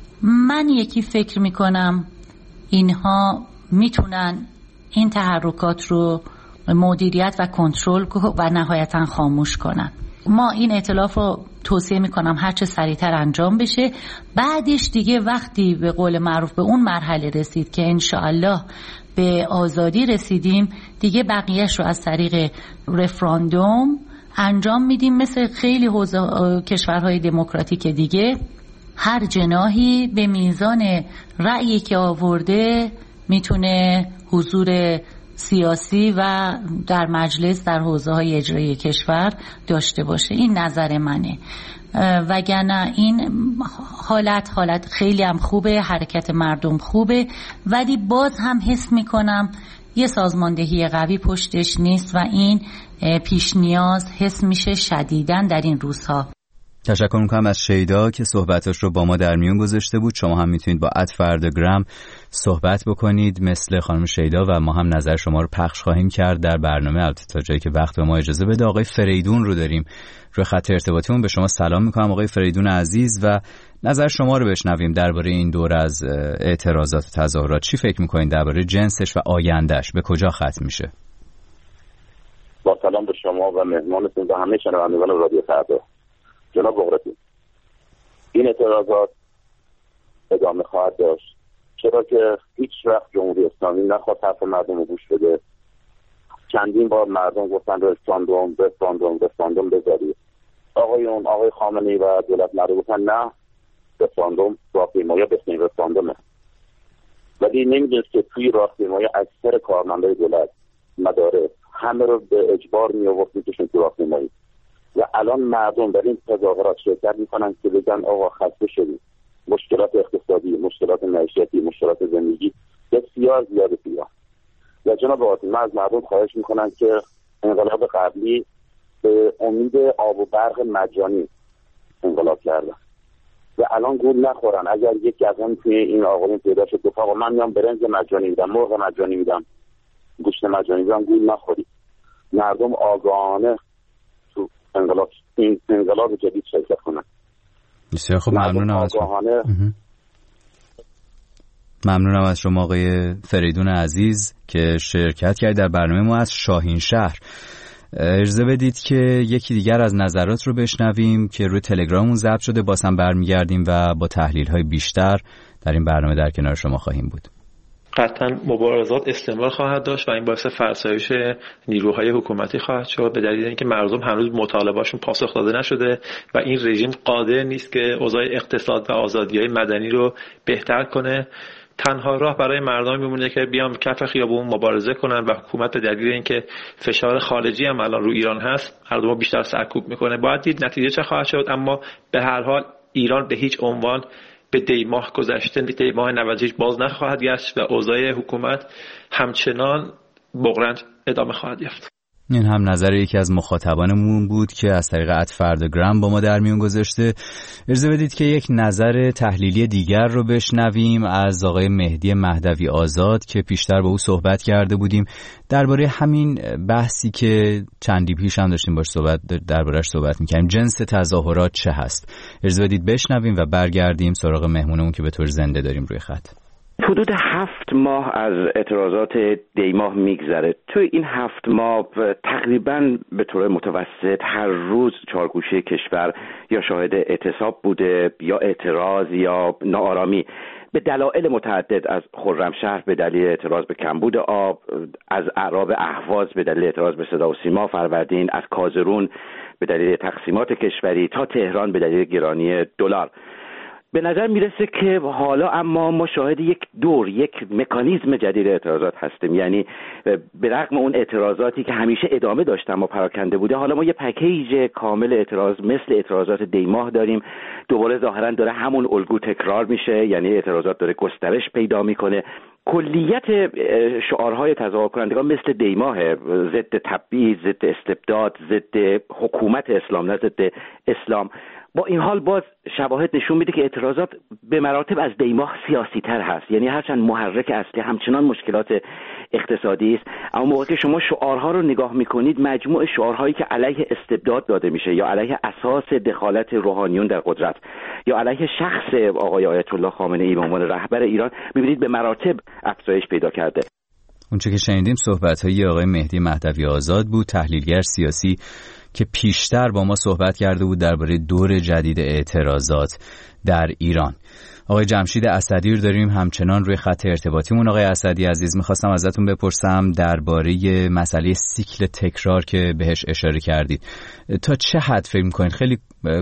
[SPEAKER 15] من یکی فکر میکنم اینها میتونن این تحرکات رو مدیریت و کنترل و نهایتاً خاموش کنن. ما این ائتلاف رو توصیه میکنم هرچه سریعتر انجام بشه. بعدش دیگه وقتی به قول معروف به اون مرحله رسید که انشاءالله به آزادی رسیدیم، دیگه بقیهش رو از طریق رفراندوم انجام میدیم. مثل خیلی کشورهای دموکراتیک دیگه، هر جناحی به میزان رأیی که آورده میتونه حضور سیاسی و در مجلس در حوزه‌های اجرایی کشور داشته باشه. این نظر منه. وگرنه این حالت خیلی هم خوبه، حرکت مردم خوبه، ولی باز هم حس میکنم یه سازماندهی قوی پشتش نیست و این پیش نیاز حس میشه شدیداً در این روزها.
[SPEAKER 6] تشکر میکنم از شیدا که صحبتاش رو با ما در میون گذاشته بود. شما هم میتونید با @فرداگرام صحبت بکنید مثل خانم شیدا و ما هم نظر شما رو پخش خواهیم کرد در برنامه، البته تا جایی که وقت به ما اجازه بده. آقای فریدون رو داریم روی خط ارتباطیمون. به شما سلام میکنم آقای فریدون عزیز و نظر شما رو بشنویم درباره این دور از اعتراضات و تظاهرات. چی فکر میکنید درباره جنسش و آیندهش؟ به کجا ختم میشه؟
[SPEAKER 3] با سلام به شما و مهمانتون و همه شنوندگان رادیو فردا. جناب بغراتی، این اعتراضات ادامه خواهد داشت، چرا که هیچ وقت جمهوری اسلامی نخواست حرف مردم رو گوش بده. چندین بار مردم گفتن رفراندوم بذارید. آقای خامنه‌ای و دولت مردم گفتن نه، رفراندوم راهپیمایی بهترین رفراندومه. ولی نمیدونست که توی راهپیمایی اکثر کارمندای دولت مدارس همه رو به اجبار می‌آورد می‌کشون تو راهپیمایی و الان مردم در این تظاهرات شرکت میکنن که بگن آقا خسته شدیم، مشکلات اقتصادی، مشکلات معیشتی، مشکلات زندگی بسیار زیاده پیدا. و جناب آقای من از مردم خواهش میکنم که انقلاب قبلی به امید آب و برق مجانی انقلاب کردن و الان گول نخورن. اگر یک گزن توی این آقایون پیدا شد گفت آقا من میام برنج مجانی میدم، مرغ مجانی میدم، گوشت مجانی میدم، گول نخورید. مردم آگاهانه این انقلاب جدید شرکت کنن.
[SPEAKER 6] بسیار خب، ممنونم از شما آقای فریدون عزیز که شرکت کرد در برنامه ما از شاهین شهر. اجازه بدید که یکی دیگر از نظرات رو بشنویم که روی تلگراممون ضبط شده، باز هم برمیگردیم و با تحلیل‌های بیشتر در این برنامه در کنار شما خواهیم بود.
[SPEAKER 16] قطعا مبارزات استمرار خواهد داشت و این باعث فرسایش نیروهای حکومتی خواهد شد به دلیل اینکه مردم هنوز مطالبه‌هاشون پاسخ داده نشده و این رژیم قادر نیست که اوضاع اقتصاد و آزادی‌های مدنی رو بهتر کنه. تنها راه برای مردم میمونه که بیان کف خیابون مبارزه کنن و حکومت به دلیل اینکه فشار خارجی هم الان رو ایران هست مردم رو بیشتر سرکوب میکنه. باید دید نتیجه چه خواهد شد، اما به هر حال ایران به هیچ عنوان به دیماه گذشته، به دیماه 98 باز نخواهد گشت و اوضاع حکومت همچنان بغرنج ادامه خواهد یافت.
[SPEAKER 6] این هم نظر یکی از مخاطبانمون بود که از طریق @فرداگرام با ما در میون گذاشته. اجازه بدید که یک نظر تحلیلی دیگر رو بشنویم از آقای مهدی مهدوی آزاد که پیشتر با او صحبت کرده بودیم درباره همین بحثی که چندی پیش هم داشتیم درباره‌اش صحبت می‌کردیم، جنس تظاهرات چه هست. اجازه بدید بشنویم و برگردیم سراغ مهمونمون که به طور زنده داریم روی خط.
[SPEAKER 17] حدود 7 ماه از اعتراضات دیماه میگذره. توی این 7 ماه تقریباً به طور متوسط هر روز چهارگوشه کشور یا شاهد اعتصاب بوده یا اعتراض یا ناآرامی به دلایل متعدد، از خرمشهر به دلیل اعتراض به کمبود آب، از اعراب اهواز به دلیل اعتراض به صدا و سیما فروردین، از کازرون به دلیل تقسیمات کشوری تا تهران به دلیل گرانی دلار. به نظر میرسه که حالا اما ما شاهد یک مکانیزم جدید اعتراضات هستیم. یعنی به رغم اون اعتراضاتی که همیشه ادامه داشته اما پراکنده بوده، حالا ما یه پکیج کامل اعتراض مثل اعتراضات دیماه داریم. دوباره ظاهرا داره همون الگو تکرار میشه، یعنی اعتراضات داره گسترش پیدا میکنه. کلیت شعارهای تظاهر کنندگان مثل دیماه، ضد تبعیض، ضد استبداد، ضد حکومت اسلام، نه ضد اسلام. با این حال باز شواهد نشون میده که اعتراضات به مراتب از دیماه سیاسی تر هست. یعنی هرچند محرک اصلی همچنان مشکلات اقتصادی است، اما موقعی که شما شعارها رو نگاه میکنید، مجموع شعارهایی که علیه استبداد داده میشه یا علیه اساس دخالت روحانیون در قدرت یا علیه شخص آقای آیت الله خامنه ای به عنوان رهبر ایران، میبینید به مراتب افزایش پیدا کرده.
[SPEAKER 6] اونچه که شنیدیم صحبت‌های آقای مهدی مهدوی آزاد بود، تحلیلگر سیاسی که پیشتر با ما صحبت کرده بود درباره دور جدید اعتراضات در ایران. آقای جمشید اسدی رو داریم همچنان روی خط ارتباطیمون. آقای اسدی عزیز، می‌خواستم ازتون بپرسم درباره مسئله سیکل تکرار که بهش اشاره کردید. تا چه حد فکر می‌کنید؟ خیلی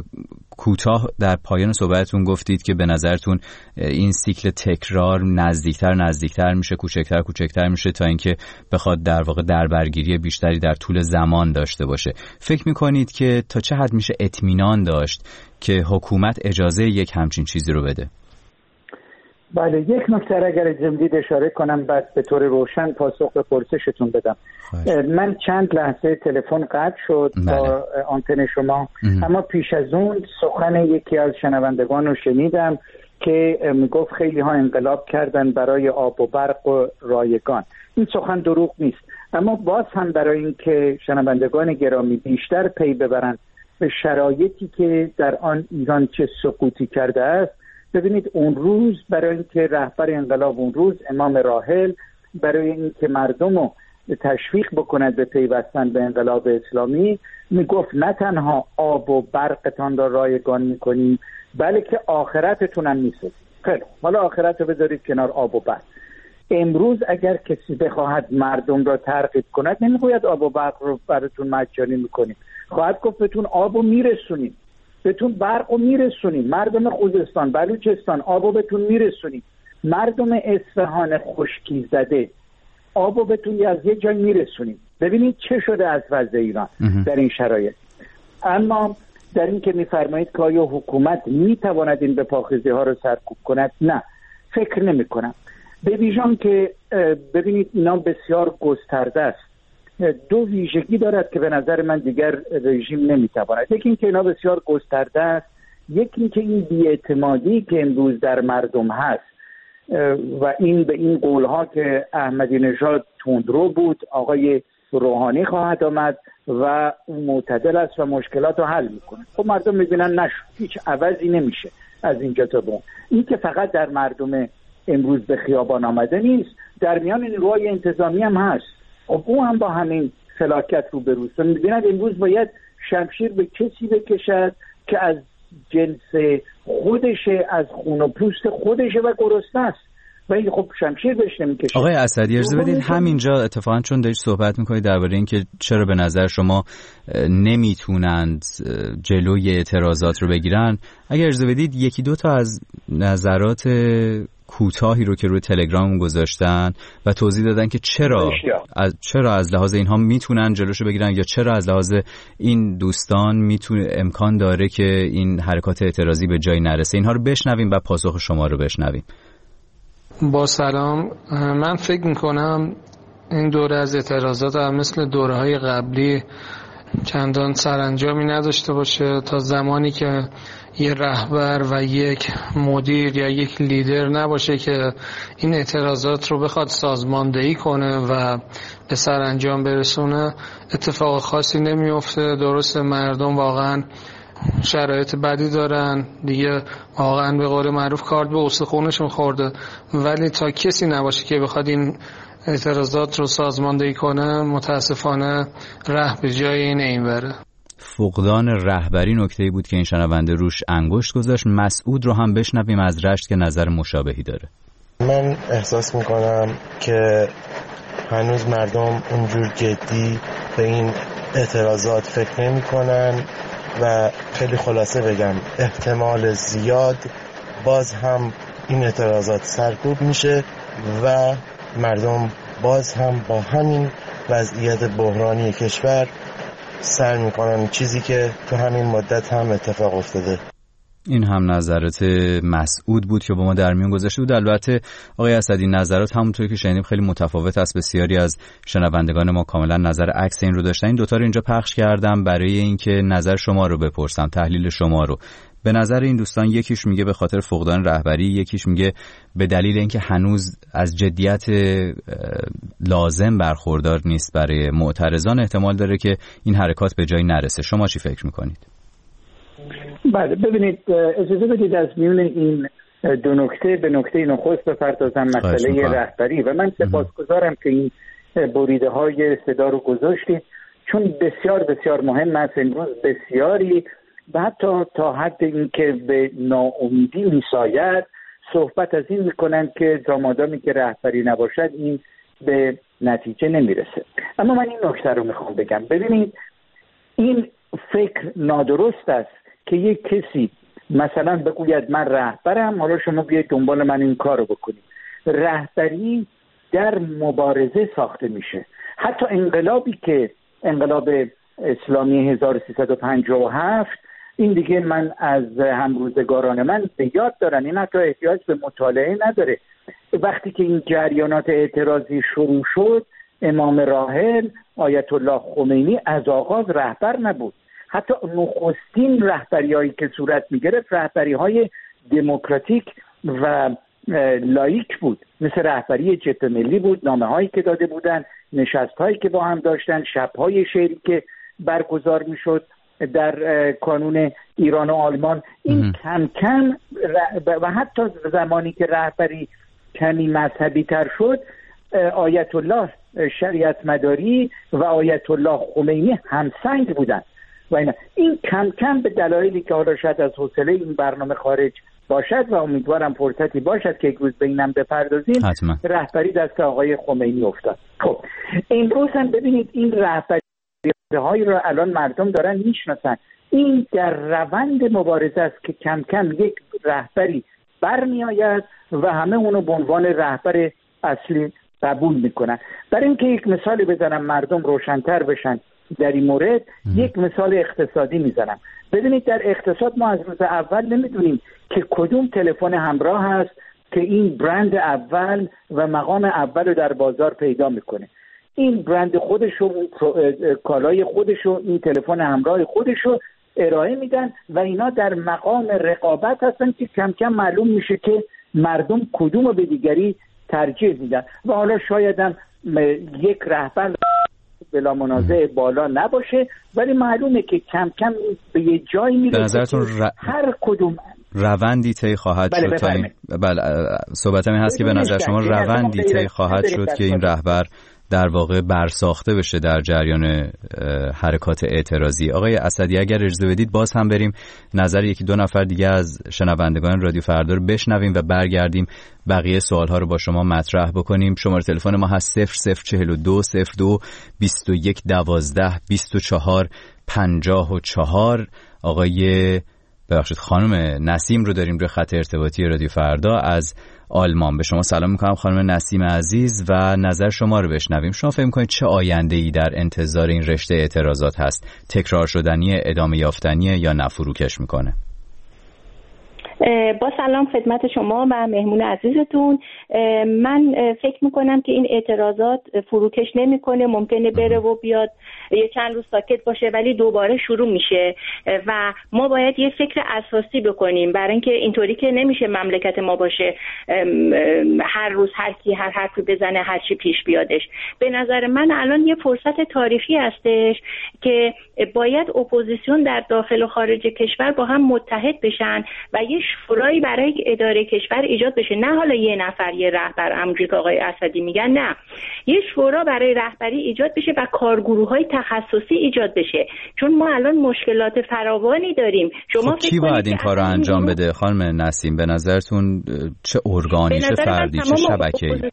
[SPEAKER 6] کوتاه در پایان صحبتتون گفتید که به نظرتون این سیکل تکرار نزدیکتر میشه، کوچکتر میشه تا اینکه بخواد در واقع دربرگیری بیشتری در طول زمان داشته باشه. فکر می‌کنید که تا چه حد میشه اطمینان داشت که حکومت اجازه یک همچین چیزی رو بده؟
[SPEAKER 8] بله، یک نکته اگر اجازه بدید اشاره کنم بعد به طور روشن پاسخ به پرسشتون بدم. من چند لحظه تلفن قطع شد با آنتن شما، اما پیش از اون سخن یکی از شنوندگان رو شنیدم که میگفت خیلی ها انقلاب کردن برای آب و برق و رایگان. این سخن دروغ نیست، اما باز هم برای اینکه شنوندگان گرامی بیشتر پی ببرن به شرایطی که در آن ایران چه سقوطی کرده است، ببینید اون روز برای اینکه رهبر انقلاب اون روز امام راحل برای اینکه مردم رو تشویق بکند به پیوستن به انقلاب اسلامی میگفت نه تنها آب و برقتان را رایگان میکنیم بلکه آخرتتون هم میسازیم. خیلی حالا آخرت رو بذارید کنار، آب و برق. امروز اگر کسی بخواهد مردم را ترغیب کند نمیگوید آب و برق رو براتون مجانی میکنیم، خواهد گفت بهتون آب رو میرسونیم، بهتون برق رو میرسونیم، مردم خوزستان بلوچستان آب رو بهتون میرسونیم، مردم اصفهان خشکی زده آب رو بهتون از یه جای میرسونیم. ببینید چه شده از وضع ایران در این شرایط. اما در این که میفرمایید که آیا حکومت میتواند این بپاخیزی ها رو سرکوب کند، نه، فکر نمی کنم. به ویژان که ببینید اینا بسیار گسترده است، دو ویژگی دارد که به نظر من دیگر رژیم نمیتواند. یکی این که اینا بسیار گسترده است، یکی این که این بی‌اعتمادی که امروز در مردم هست و این به این قولها که احمدی نژاد تندرو بود، آقای روحانی خواهد آمد و اون معتدل است و مشکلات رو حل میکنه. خب مردم میبینن نشد، هیچ عوضی نمیشه از اینجا تا به اون. این که فقط در مردم امروز به خیابان آمده نیست، در میان نیروهای انتظامی هم هست. خب اون هم با همین فلاکت رو بروست. میبینن امروز باید شمشیر به کسی بکشد که از جنس خودشه، از خون و پوست خودشه و گرسنه است و این خب شمشیر بهش نمیکشه.
[SPEAKER 6] آقای اسدی اجازه بدید همینجا اتفاقا چون دارید صحبت میکنید درباره این که چرا به نظر شما نمیتونند جلوی اعتراضات رو بگیرن، اگر اجازه بدید یکی دو تا از نظرات کوتاهی رو که روی تلگرام گذاشتن و توضیح دادن که چرا از لحاظ اینها میتونن جلوشو بگیرن یا چرا از لحاظ این دوستان امکان داره که این حرکات اعتراضی به جایی نرسه. اینها رو بشنویم و پاسخ شما رو بشنویم.
[SPEAKER 11] با سلام، من فکر میکنم این دوره از اعتراضات هم مثل دوره‌های قبلی چندان سرانجامی نداشته باشه تا زمانی که یه رهبر و یک مدیر یا یک لیدر نباشه که این اعتراضات رو بخواد سازماندهی کنه و به سرانجام برسونه. اتفاق خاصی نمیفته. درسته مردم واقعا شرایط بدی دارن دیگه، واقعا به قول معروف کارد به استخونشون خورده، ولی تا کسی نباشه که بخواد این اعتراضات رو سازماندهی کنه متاسفانه ره به جای این بره.
[SPEAKER 6] فقدان رهبری نکته‌ای بود که این شنونده روش انگشت گذاشت. مسعود رو هم بشنویم از رشت که نظر مشابهی داره.
[SPEAKER 18] من احساس میکنم که هنوز مردم اونجور جدی به این اعتراضات فکر نمی کنن و خیلی خلاصه بگم احتمال زیاد باز هم این اعتراضات سرکوب میشه و مردم باز هم با همین وضعیت بحرانی کشور سر میکنن، چیزی که تو همین مدت هم اتفاق افتاده.
[SPEAKER 6] این هم نظرات مسعود بود که با ما در میون گذاشته بود. البته آقای اسدی نظرات همونطوری که شنیدیم خیلی متفاوت است. بسیاری از شنوندگان ما کاملا نظر عکس این رو داشتن. این دوتا رو اینجا پخش کردم برای اینکه نظر شما رو بپرسم، تحلیل شما رو. به نظر این دوستان یکیش میگه به خاطر فقدان رهبری، یکیش میگه به دلیل اینکه هنوز از جدیت لازم برخوردار نیست برای معترضان، احتمال داره که این حرکات به جایی نرسه. شما چی فکر میکنید؟
[SPEAKER 8] بله ببینید، اجازه بدید از میون این دو نکته به نکته نخست بپردازم، مسئله رهبری. و من سپاسگزارم که این بریده های صدا رو گذاشتید چون بسیار بسیار مهم است. امروز بسیاری و حتی تا حد این که به ناامیدی میساید صحبت از این میکنن که مادامی که رهبری نباشد این به نتیجه نمیرسه. اما من این نکته رو میخوام بگم. ببینید این فکر نادرست است که یک کسی مثلا بگوید من رهبرم، حالا شما بیاید دنبال من این کار رو بکنید. رهبری در مبارزه ساخته میشه. حتی انقلابی که انقلاب اسلامی 1357 این دیگه من از همروزگاران من به یاد دارن، این حتی احتیاج به مطالعه نداره. وقتی که این جریانات اعتراضی شروع شد، امام راحل آیت الله خمینی از آغاز رهبر نبود. حتی نخستین رهبری‌هایی که صورت می‌گرفت رهبری‌های دموکراتیک و لایک بود، مثل رهبری جبهه ملی بود، نامه‌هایی که داده بودن، نشست‌هایی که با هم داشتن، شب‌های شعری که برگزار می‌شد در کانون ایران و آلمان. این کم کم و حتی زمانی که رهبری کمی مذهبی تر شد، آیت الله شریعت مداری و آیت الله خمینی همسنگ بودن و این کم کم به دلایلی که حالا شاید از حوصله این برنامه خارج باشد و امیدوارم فرصتی باشد که یک روز به اینم بپردازیم، رهبری دست آقای خمینی افتاد. خب امروز هم ببینید این رهبری‌هایی را الان مردم دارن میشناسن. این در روند مبارزه است که کم کم یک رهبری برمی آید و همه اونو به عنوان رهبر اصلی قبول میکنن. برای اینکه یک مثالی بزنم مردم روشن‌تر بشن در این مورد، یک مثال اقتصادی میزنم. ببینید در اقتصاد ما از روز اول نمیدونیم که کدوم تلفن همراه هست که این برند اول و مقام اول رو در بازار پیدا میکنه. این برند خودشو، کالای خودشو، این تلفن همراه خودشو ارائه میدن و اینا در مقام رقابت هستن که کم کم معلوم میشه که مردم کدوم رو به دیگری ترجیح میدن. و حالا شاید هم یک رهبر بلا منازع بالا نباشه، ولی معلومه که کم کم به یه جایی میره.
[SPEAKER 6] به نظرتون
[SPEAKER 8] هر کدوم
[SPEAKER 6] روندی طی خواهد شد تا این صحبت همین هست که به نظر شما روندی طی خواهد شد که این رهبر در واقع برساخته بشه در جریان حرکات اعتراضی؟ آقای اسدی اگر اجازه بدید باز هم بریم نظر یکی دو نفر دیگه از شنوندگان رادیو فردا رو بشنویم و برگردیم بقیه سوال‌ها رو با شما مطرح بکنیم. شماره تلفن ما هست 0042 02 21 12 24 54. خانم نسیم رو داریم روی خط ارتباطی رادیو فردا از آلمان. به شما سلام میکنم خانم نسیم عزیز و نظر شما رو بشنویم. شما فکر میکنید چه آینده‌ای در انتظار این رشته اعتراضات هست؟ تکرار شدنیه، ادامه یافتنیه یا نه فروکش میکنه؟
[SPEAKER 19] با سلام خدمت شما و مهمون عزیزتون. من فکر میکنم که این اعتراضات فروکش نمیکنه، ممکنه بره و بیاد یه چند روز ساکت باشه ولی دوباره شروع میشه و ما باید یه فکر اساسی بکنیم، برای اینکه اینطوری که نمیشه مملکت ما باشه هر روز هر کی هر حرفی بزنه هر چی پیش بیادش. به نظر من الان یه فرصت تاریخی هستش که باید اپوزیسیون در داخل و خارج کشور با هم متحد بشن و یه شورایی برای اداره کشور ایجاد بشه. نه حالا یه نفر یه رهبر همونجوری که آقای اسدی میگن، نه، یه شورا برای رهبری ایجاد بشه و کارگروه‌های تخصصی ایجاد بشه، چون ما الان مشکلات فراوانی داریم. شما
[SPEAKER 6] خب کی باید این کارو انجام بده خانم نسیم؟ به نظرتون چه ارگانی، چه فردی، چه شبکه‌ای؟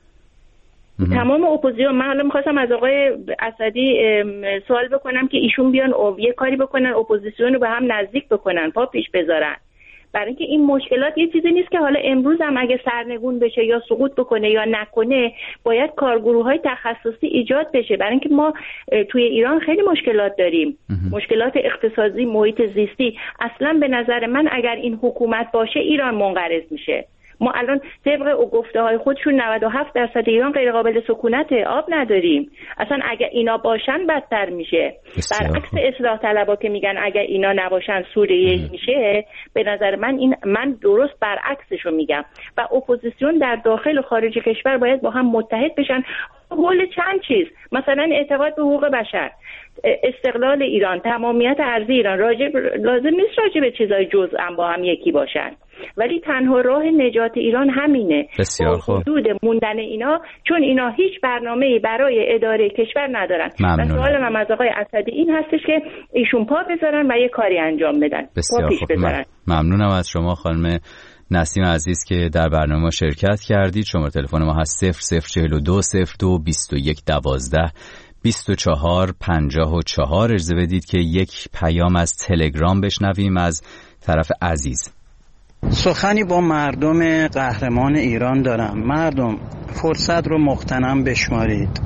[SPEAKER 19] تمام اپوزیسیون. من حالا می‌خواستم از آقای اسدی سوال بکنم که ایشون بیان یه کاری بکنن اپوزیسیون رو به هم نزدیک بکنن، پا پیش بذارن، برای اینکه این مشکلات یه چیزی نیست که حالا امروز هم اگه سرنگون بشه یا سقوط بکنه یا نکنه، باید کارگروه‌های تخصصی ایجاد بشه. برای اینکه ما توی ایران خیلی مشکلات داریم، مشکلات اقتصادی، محیط زیستی. اصلا به نظر من اگر این حکومت باشه ایران منقرض میشه. ما الان طبق گفته‌های خودشون 97% ایران غیر قابل سکونته، آب نداریم. اصلا اگه اینا باشن بدتر میشه. برعکس اصلاح طلبا که میگن اگه اینا نباشن سوریه میشه، به نظر من درست برعکسشو میگم. و اپوزیسیون در داخل و خارج کشور باید با هم متحد بشن حول چند چیز، مثلا اعتقاد به حقوق بشر، استقلال ایران، تمامیت ارضی ایران. لازم نیست راجع به چیزای جزءا با هم یکی باشن، ولی تنها راه نجات ایران همینه.
[SPEAKER 6] بسیار خوب.
[SPEAKER 19] حدود موندن اینا، چون اینا هیچ برنامه‌ای برای اداره کشور ندارن. و سوال من از آقای اسدی این هستش که ایشون پا بذارن و یه کاری انجام بدن.
[SPEAKER 6] بسیار خوب. ممنونم از شما خانم نسیم عزیز که در برنامه شرکت کردید. شماره تلفن ما هست 0042 02 21 12 24 54. اجازه بدید که یک پیام از تلگرام بشنویم از طرف عزیز.
[SPEAKER 20] سخنی با مردم قهرمان ایران دارم. مردم، فرصت رو مغتنم بشمارید.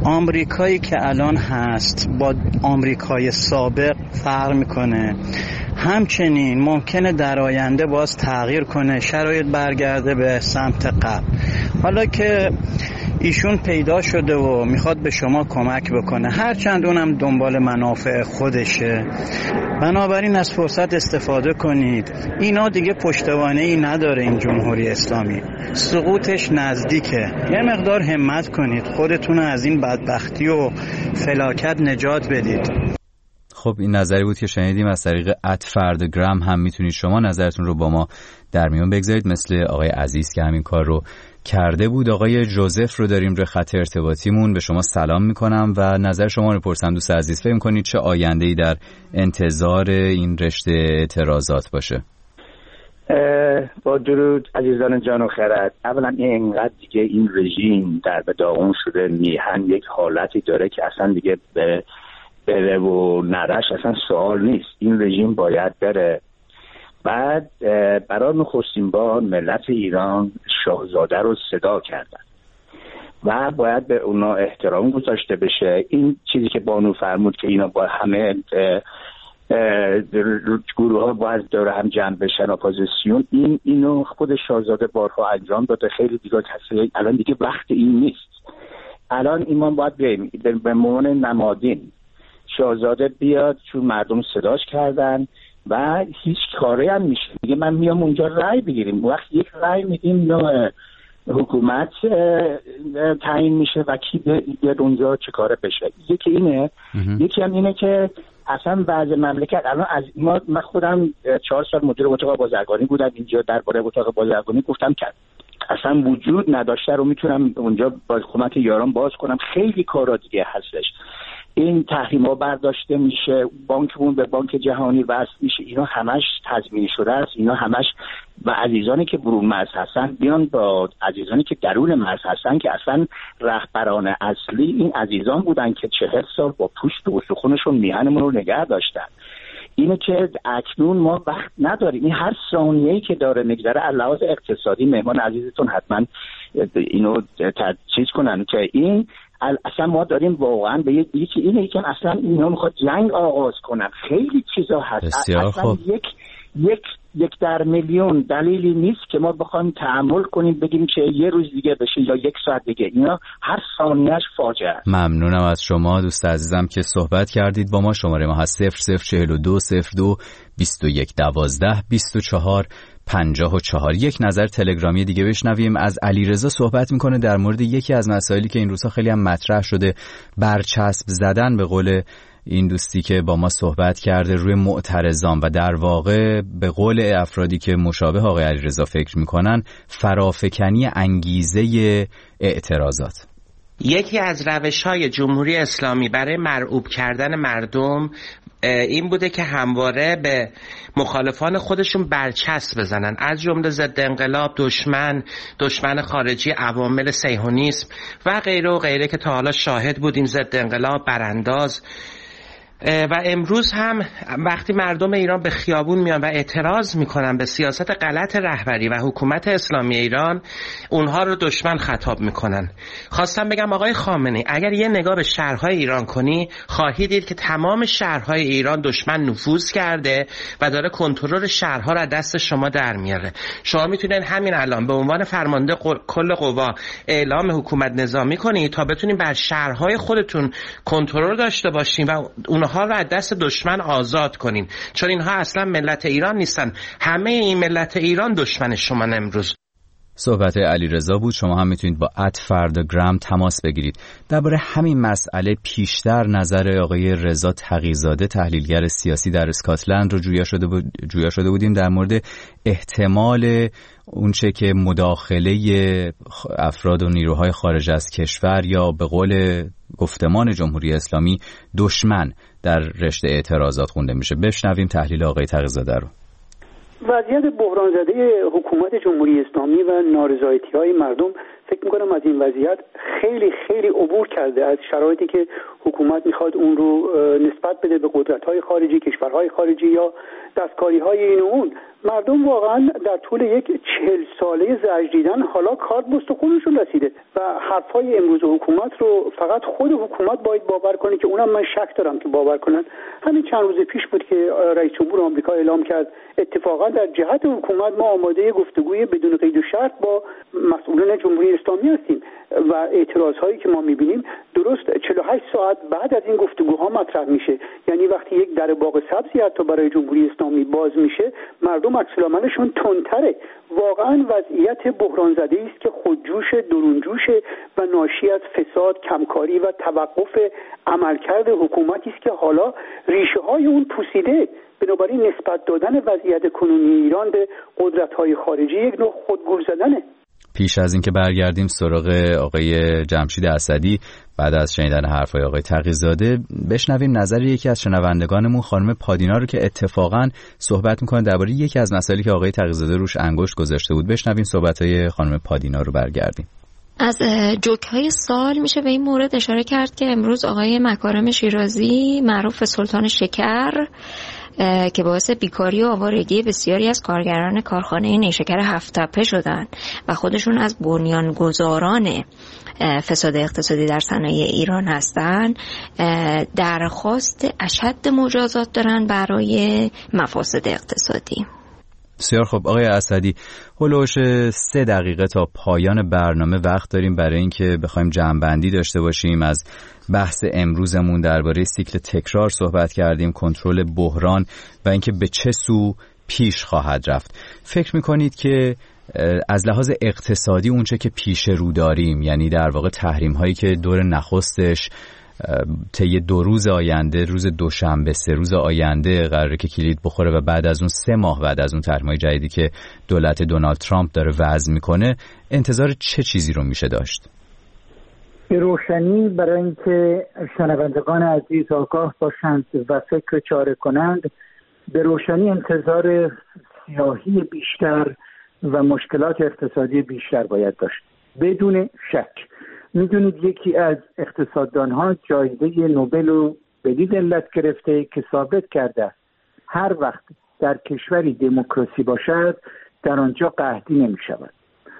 [SPEAKER 20] آمریکایی که الان هست با آمریکای سابق فرق میکنه. همچنین ممکنه در آینده باز تغییر کنه، شرایط برگرده به سمت قبل. حالا که ایشون پیدا شده و میخواد به شما کمک بکنه، هرچند اونم دنبال منافع خودشه، بنابراین از فرصت استفاده کنید. اینا دیگه پشتوانه‌ای نداره این جمهوری اسلامی، سقوطش نزدیکه. یه مقدار همت کنید، خودتون از این بدبختی و فلاکت نجات بدید.
[SPEAKER 6] خب این نظری بود که شنیدیم از طریق @فردگرام. هم میتونید شما نظرتون رو با ما در میون بگذارید، مثل آقای عزیز که همین کار رو کرده بود. آقای جوزف رو داریم روی خط ارتباطیمون. به شما سلام میکنم و نظر شما رو پرسم. دوست عزیز، فکر میکنید چه آینده‌ای در انتظار این رشته اعتراضات باشه؟
[SPEAKER 21] با درود عزیزان جان و خرد. اولا اینقدر دیگه این رژیم در به داغون شده، میهن یک حالتی داره که اصلا دیگه بره و نرش اصلا سوال نیست. این رژیم باید بره. بعد برای نخستین بار ملت ایران شاهزاده رو صدا کردن و باید به اونا احترام گذاشته بشه. این چیزی که بانو فرمود که اینا با همه گروه ها باید داره هم جمع بشن، اپوزیسیون، اینو خود شاهزاده بارها انجام داده. خیلی دیگه کسی الان دیگه وقت این نیست. الان ایمان باید به عنوان نمادین شاهزاده بیاد، چون مردم صداش کردن و هیچ کاری هم میشه. میگه من میام اونجا رای بگیریم. وقت یک رای میدیم نوع حکومت تعیین میشه و کی بیاد اونجا چه کاره بشه. یکی اینه. یکی هم اینه که اصلا بعض مملکت الان از من خودم 4 سال مدیر اتاق بازرگانی بودم اینجا، درباره اتاق بازرگانی گفتم که اصلا وجود نداشته رو میتونم اونجا با حکومت یاران باز کنم. خیلی کارا دیگه هستش. این تحریم‌ها برداشته میشه، بانکمون به بانک جهانی وصل میشه، اینا همش تضمین شده است. اینا همش و عزیزانی که برون مرز هستن بیان با عزیزانی که درون مرز هستن که اصلا رهبران اصلی این عزیزان بودن که 40 سال با پوشت و استخونشون میهنمون رو نگه داشتن. اینه که اکنون ما وقت نداریم. این هر ثانیه‌ای که داره میگذره از لحاظ اقتصادی، مهمان عزیزتون حتما اینو چیز کنن که این اصلا ما داریم واقعا به یکی اینه که اصلا اینا میخواد جنگ آغاز کنن. خیلی چیزا هست.
[SPEAKER 6] اصلا
[SPEAKER 21] خوب. یک در میلیون دلیلی نیست که ما بخوایم تحمل کنیم بگیم که یه روز دیگه بشه یا 1 ساعت دیگه. اینا هر ثانیه‌اش فاجعه است.
[SPEAKER 6] ممنونم از شما دوست عزیزم که صحبت کردید با ما. شماره ما هست 0042 02 21 12 24 54. یک نظر تلگرامی دیگه بشنویم. از علیرضا صحبت میکنه در مورد یکی از مسائلی که این روزها خیلی هم مطرح شده، برچسب زدن به قول این دوستی که با ما صحبت کرده روی معترضان و در واقع به قول افرادی که مشابه آقای علیرضا فکر میکنن فرافکنی انگیزه اعتراضات.
[SPEAKER 22] یکی از روش‌های جمهوری اسلامی برای مرعوب کردن مردم این بوده که همواره به مخالفان خودشون برچسب بزنن، از جمله ضد انقلاب، دشمن خارجی، عوامل صهیونیسم و غیره و غیره که تا حالا شاهد بودیم. ضد انقلاب، برانداز. و امروز هم وقتی مردم ایران به خیابون میان و اعتراض میکنن به سیاست غلط رهبری و حکومت اسلامی ایران، اونها رو دشمن خطاب میکنن. خواستم بگم آقای خامنه‌ای اگر یه نگاه به شهرهای ایران کنی خواهی دید که تمام شهرهای ایران دشمن نفوذ کرده و داره کنترل شهرها رو از دست شما در میاره. شما میتونید همین الان به عنوان فرمانده کل قوا اعلام حکومت نظامی کنید تا بتونید بر شهرهای خودتون کنترل داشته باشین و اونها رو از دست دشمن آزاد کنین، چون اینها اصلا ملت ایران نیستن. همه این ملت ایران دشمن شما امروز.
[SPEAKER 6] صحبت علیرضا بود. شما هم میتونید با @فردگرام تماس بگیرید. درباره همین مسئله پیشتر نظر آقای رضا تقی‌زاده تحلیلگر سیاسی در اسکاتلند رو جویا شده بودیم در مورد احتمال اونچه که مداخله افراد و نیروهای خارج از کشور یا به قول گفتمان جمهوری اسلامی دشمن در رشته اعتراضات خونده میشه. بشنویم تحلیل آقای تقی‌زاده رو.
[SPEAKER 14] وضعیت بحران زده حکومت جمهوری اسلامی و نارضایتی‌های مردم فکر می‌کنم از این وضعیت خیلی خیلی عبور کرده، از شرایطی که حکومت می‌خواد اون رو نسبت بده به قدرت‌های خارجی، کشورهای خارجی یا دستکاری‌های این و اون.
[SPEAKER 4] مردم واقعا در طول یک 40 ساله زجر دیدن حالا کارت بستخونشون رسیده و حرفای امروز حکومت رو فقط خود حکومت باید باور کنه که اونم من شک دارم که باور کنن. همین چند روز پیش بود که رئیس جمهور آمریکا اعلام کرد اتفاقا در جهت حکومت ما آماده گفتگوی بدون قید و شرط با مسئولان جمهوری اسلامی هستیم و اعتراضهایی که ما می‌بینیم درست 48 ساعت بعد از این گفتگوها مطرح میشه. یعنی وقتی یک در باغ سبزی حتی برای جمهوری اسلامی باز میشه مردم عکس‌العملشون تندتره. واقعا وضعیت بحران زده است که خودجوش درونجوش و ناشی از فساد، کمکاری و توقف عملکرد حکومتی است که حالا ریشه‌های اون پوسیده. بنابراین نسبت دادن وضعیت کنونی ایران به قدرت‌های خارجی یک نوع خودگول زدنه.
[SPEAKER 6] پیش از اینکه برگردیم سراغ آقای جمشید اسدی بعد از شنیدن حرفای آقای تقی‌زاده بشنویم نظر یکی از شنوندگانمون خانم پادینا رو که اتفاقاً صحبت می‌کنه درباره یکی از مسائلی که آقای تقی‌زاده روش انگشت گذاشته بود. بشنویم صحبت‌های خانم پادینا رو برگردیم.
[SPEAKER 5] از جوک‌های سال میشه به این مورد اشاره کرد که امروز آقای مکارم شیرازی معروف سلطان شکر که باعث بیکاری و آوارگی بسیاری از کارگران کارخانه نیشکر هفت‌تپه شدن و خودشون از بنیانگذاران فساد اقتصادی در صنایع ایران هستن، درخواست اشد مجازات دارن برای مفاسد اقتصادی.
[SPEAKER 6] بسیار خب آقای اسدی، هلوش 3 دقیقه تا پایان برنامه وقت داریم برای اینکه بخوایم جمع‌بندی داشته باشیم. از بحث امروزمون درباره سیکل تکرار صحبت کردیم، کنترل بحران و اینکه به چه سو پیش خواهد رفت. فکر می‌کنید که از لحاظ اقتصادی اونچه که پیش رو داریم، یعنی در واقع تحریم هایی که دور نخستش طی 2 روز آینده، روز دوشنبه 3 روز آینده قراره که کلید بخوره و بعد از اون 3 ماه بعد از اون تحریم‌های جدیدی که دولت دونالد ترامپ داره وضع میکنه، انتظار چه چیزی رو میشه داشت؟
[SPEAKER 8] به روشنی برای اینکه شنوندگان عزیز آگاه باشند و فکر چاره کنند، به روشنی انتظار سیاهی بیشتر و مشکلات اقتصادی بیشتر باید داشت. بدون شک میدونید یکی از اقتصاددانها جایزه نوبل رو به این علت گرفته که ثابت کرده هر وقت در کشوری دموکراسی باشد در آنجا قحطی نمی شود.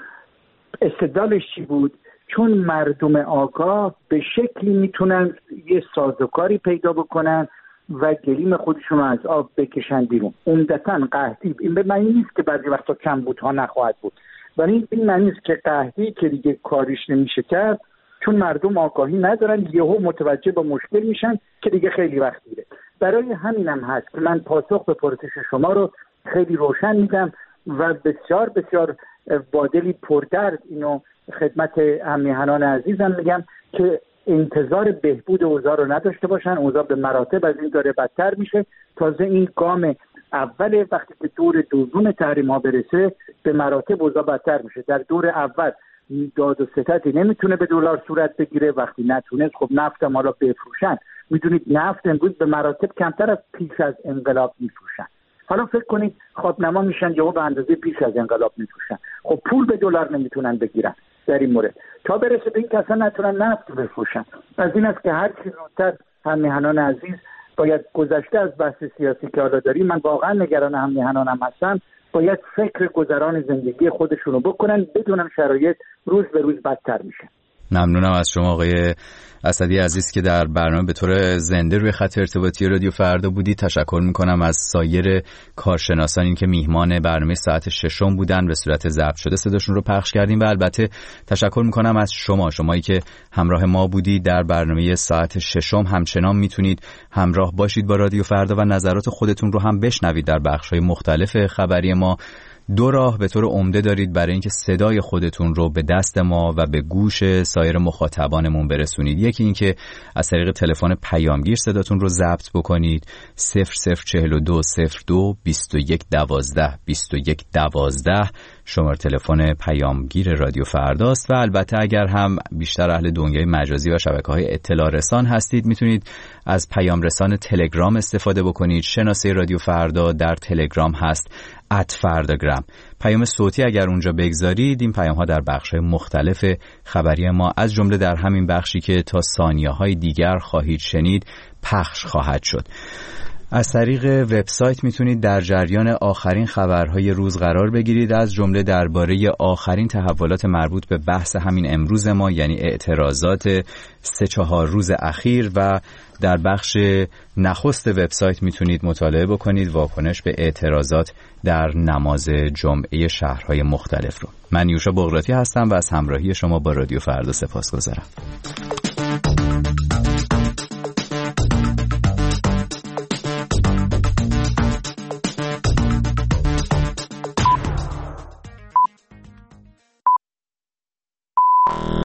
[SPEAKER 8] استدلالش چی بود؟ چون مردم آگاه به شکلی میتونن یه سازوکاری پیدا بکنن و گلیم خودشون رو از آب بکشن بیرون. عمدتاً قحطی این به معنی نیست که بعضی وقتا کمبودها نخواهد بود، ولی این معنی نیست که قحطی که دیگه کاریش نمیشه کرد چون مردم آگاهی ندارن یهو متوجه با مشکل میشن که دیگه خیلی وقت میره. برای همینم هست که من پاسخ به پرسش شما رو خیلی روشن میدم و بسیار بسیار با دلی پردرد اینو خدمت همیهنان عزیزم میگم که انتظار بهبود اوضاع رو نداشته باشن. اوضاع به مراتب از این داره بدتر میشه. تازه این گام اول وقتی که دور دوم تحریم ها برسه به مراتب اوضاع بدتر میشه. در دور اول داد و ستدی نمیتونه به دلار صورت بگیره، وقتی نتونه خب نفت هم حالا بفروشن. میدونید نفت امروز به مراتب کمتر از پیش از انقلاب میفروشن. حالا فکر کنید خوابنما میشن یا به اندازه پیش از انقلاب میفروشن. خب پول به دلار نمیتونن بگیرن در این مورد تا برسه به این که اصلا نتونن نفت بفروشن. از این است که هر چی زودتر همیهنان عزیز باید گذشته از بحث سیاسی که حالا داریم، من واقعا نگران همیهنانم هستم، باید فکر گذران زندگی خودشونو بکنن، بدونن شرایط روز به روز بدتر میشه.
[SPEAKER 6] ممنونم از شما آقای اسدی عزیز که در برنامه به طور زنده روی خط ارتباطی رادیو فردا بودید. تشکر میکنم از سایر کارشناسانی که میهمان برنامه ساعت 6 بودن، به صورت ضبط شده صداشون رو پخش کردیم و البته تشکر میکنم از شمایی که همراه ما بودید در برنامه ساعت 6. همچنان میتونید همراه باشید با رادیو فردا و نظرات خودتون رو هم بشنوید در بخش‌های مختلف خبری ما. 2 راه به طور عمده دارید برای اینکه صدای خودتون رو به دست ما و به گوش سایر مخاطبانمون برسونید. یکی این که از طریق تلفن پیامگیر صداتون رو ضبط بکنید 0042 02 21 12 21 12 شماره تلفن پیامگیر رادیو فرداست. و البته اگر هم بیشتر اهل دنیای مجازی و شبکه‌های اطلاع رسان هستید میتونید از پیام رسان تلگرام استفاده بکنید. شناسه رادیو فردا در تلگرام هست @فرداگرام. پیام صوتی اگر اونجا بگذارید این پیام ها در بخش‌های مختلف خبری ما از جمله در همین بخشی که تا ثانیه‌های دیگر خواهید شنید پخش خواهد شد. از طریق وبسایت میتونید در جریان آخرین خبرهای روز قرار بگیرید، از جمله درباره آخرین تحولات مربوط به بحث همین امروز ما، یعنی اعتراضات 3-4 روز اخیر، و در بخش نخست وبسایت میتونید مطالعه بکنید واکنش به اعتراضات در نماز جمعه شهرهای مختلف رو. من نیوشا بغراتی هستم و از همراهی شما با رادیو فردا سپاسگزارم.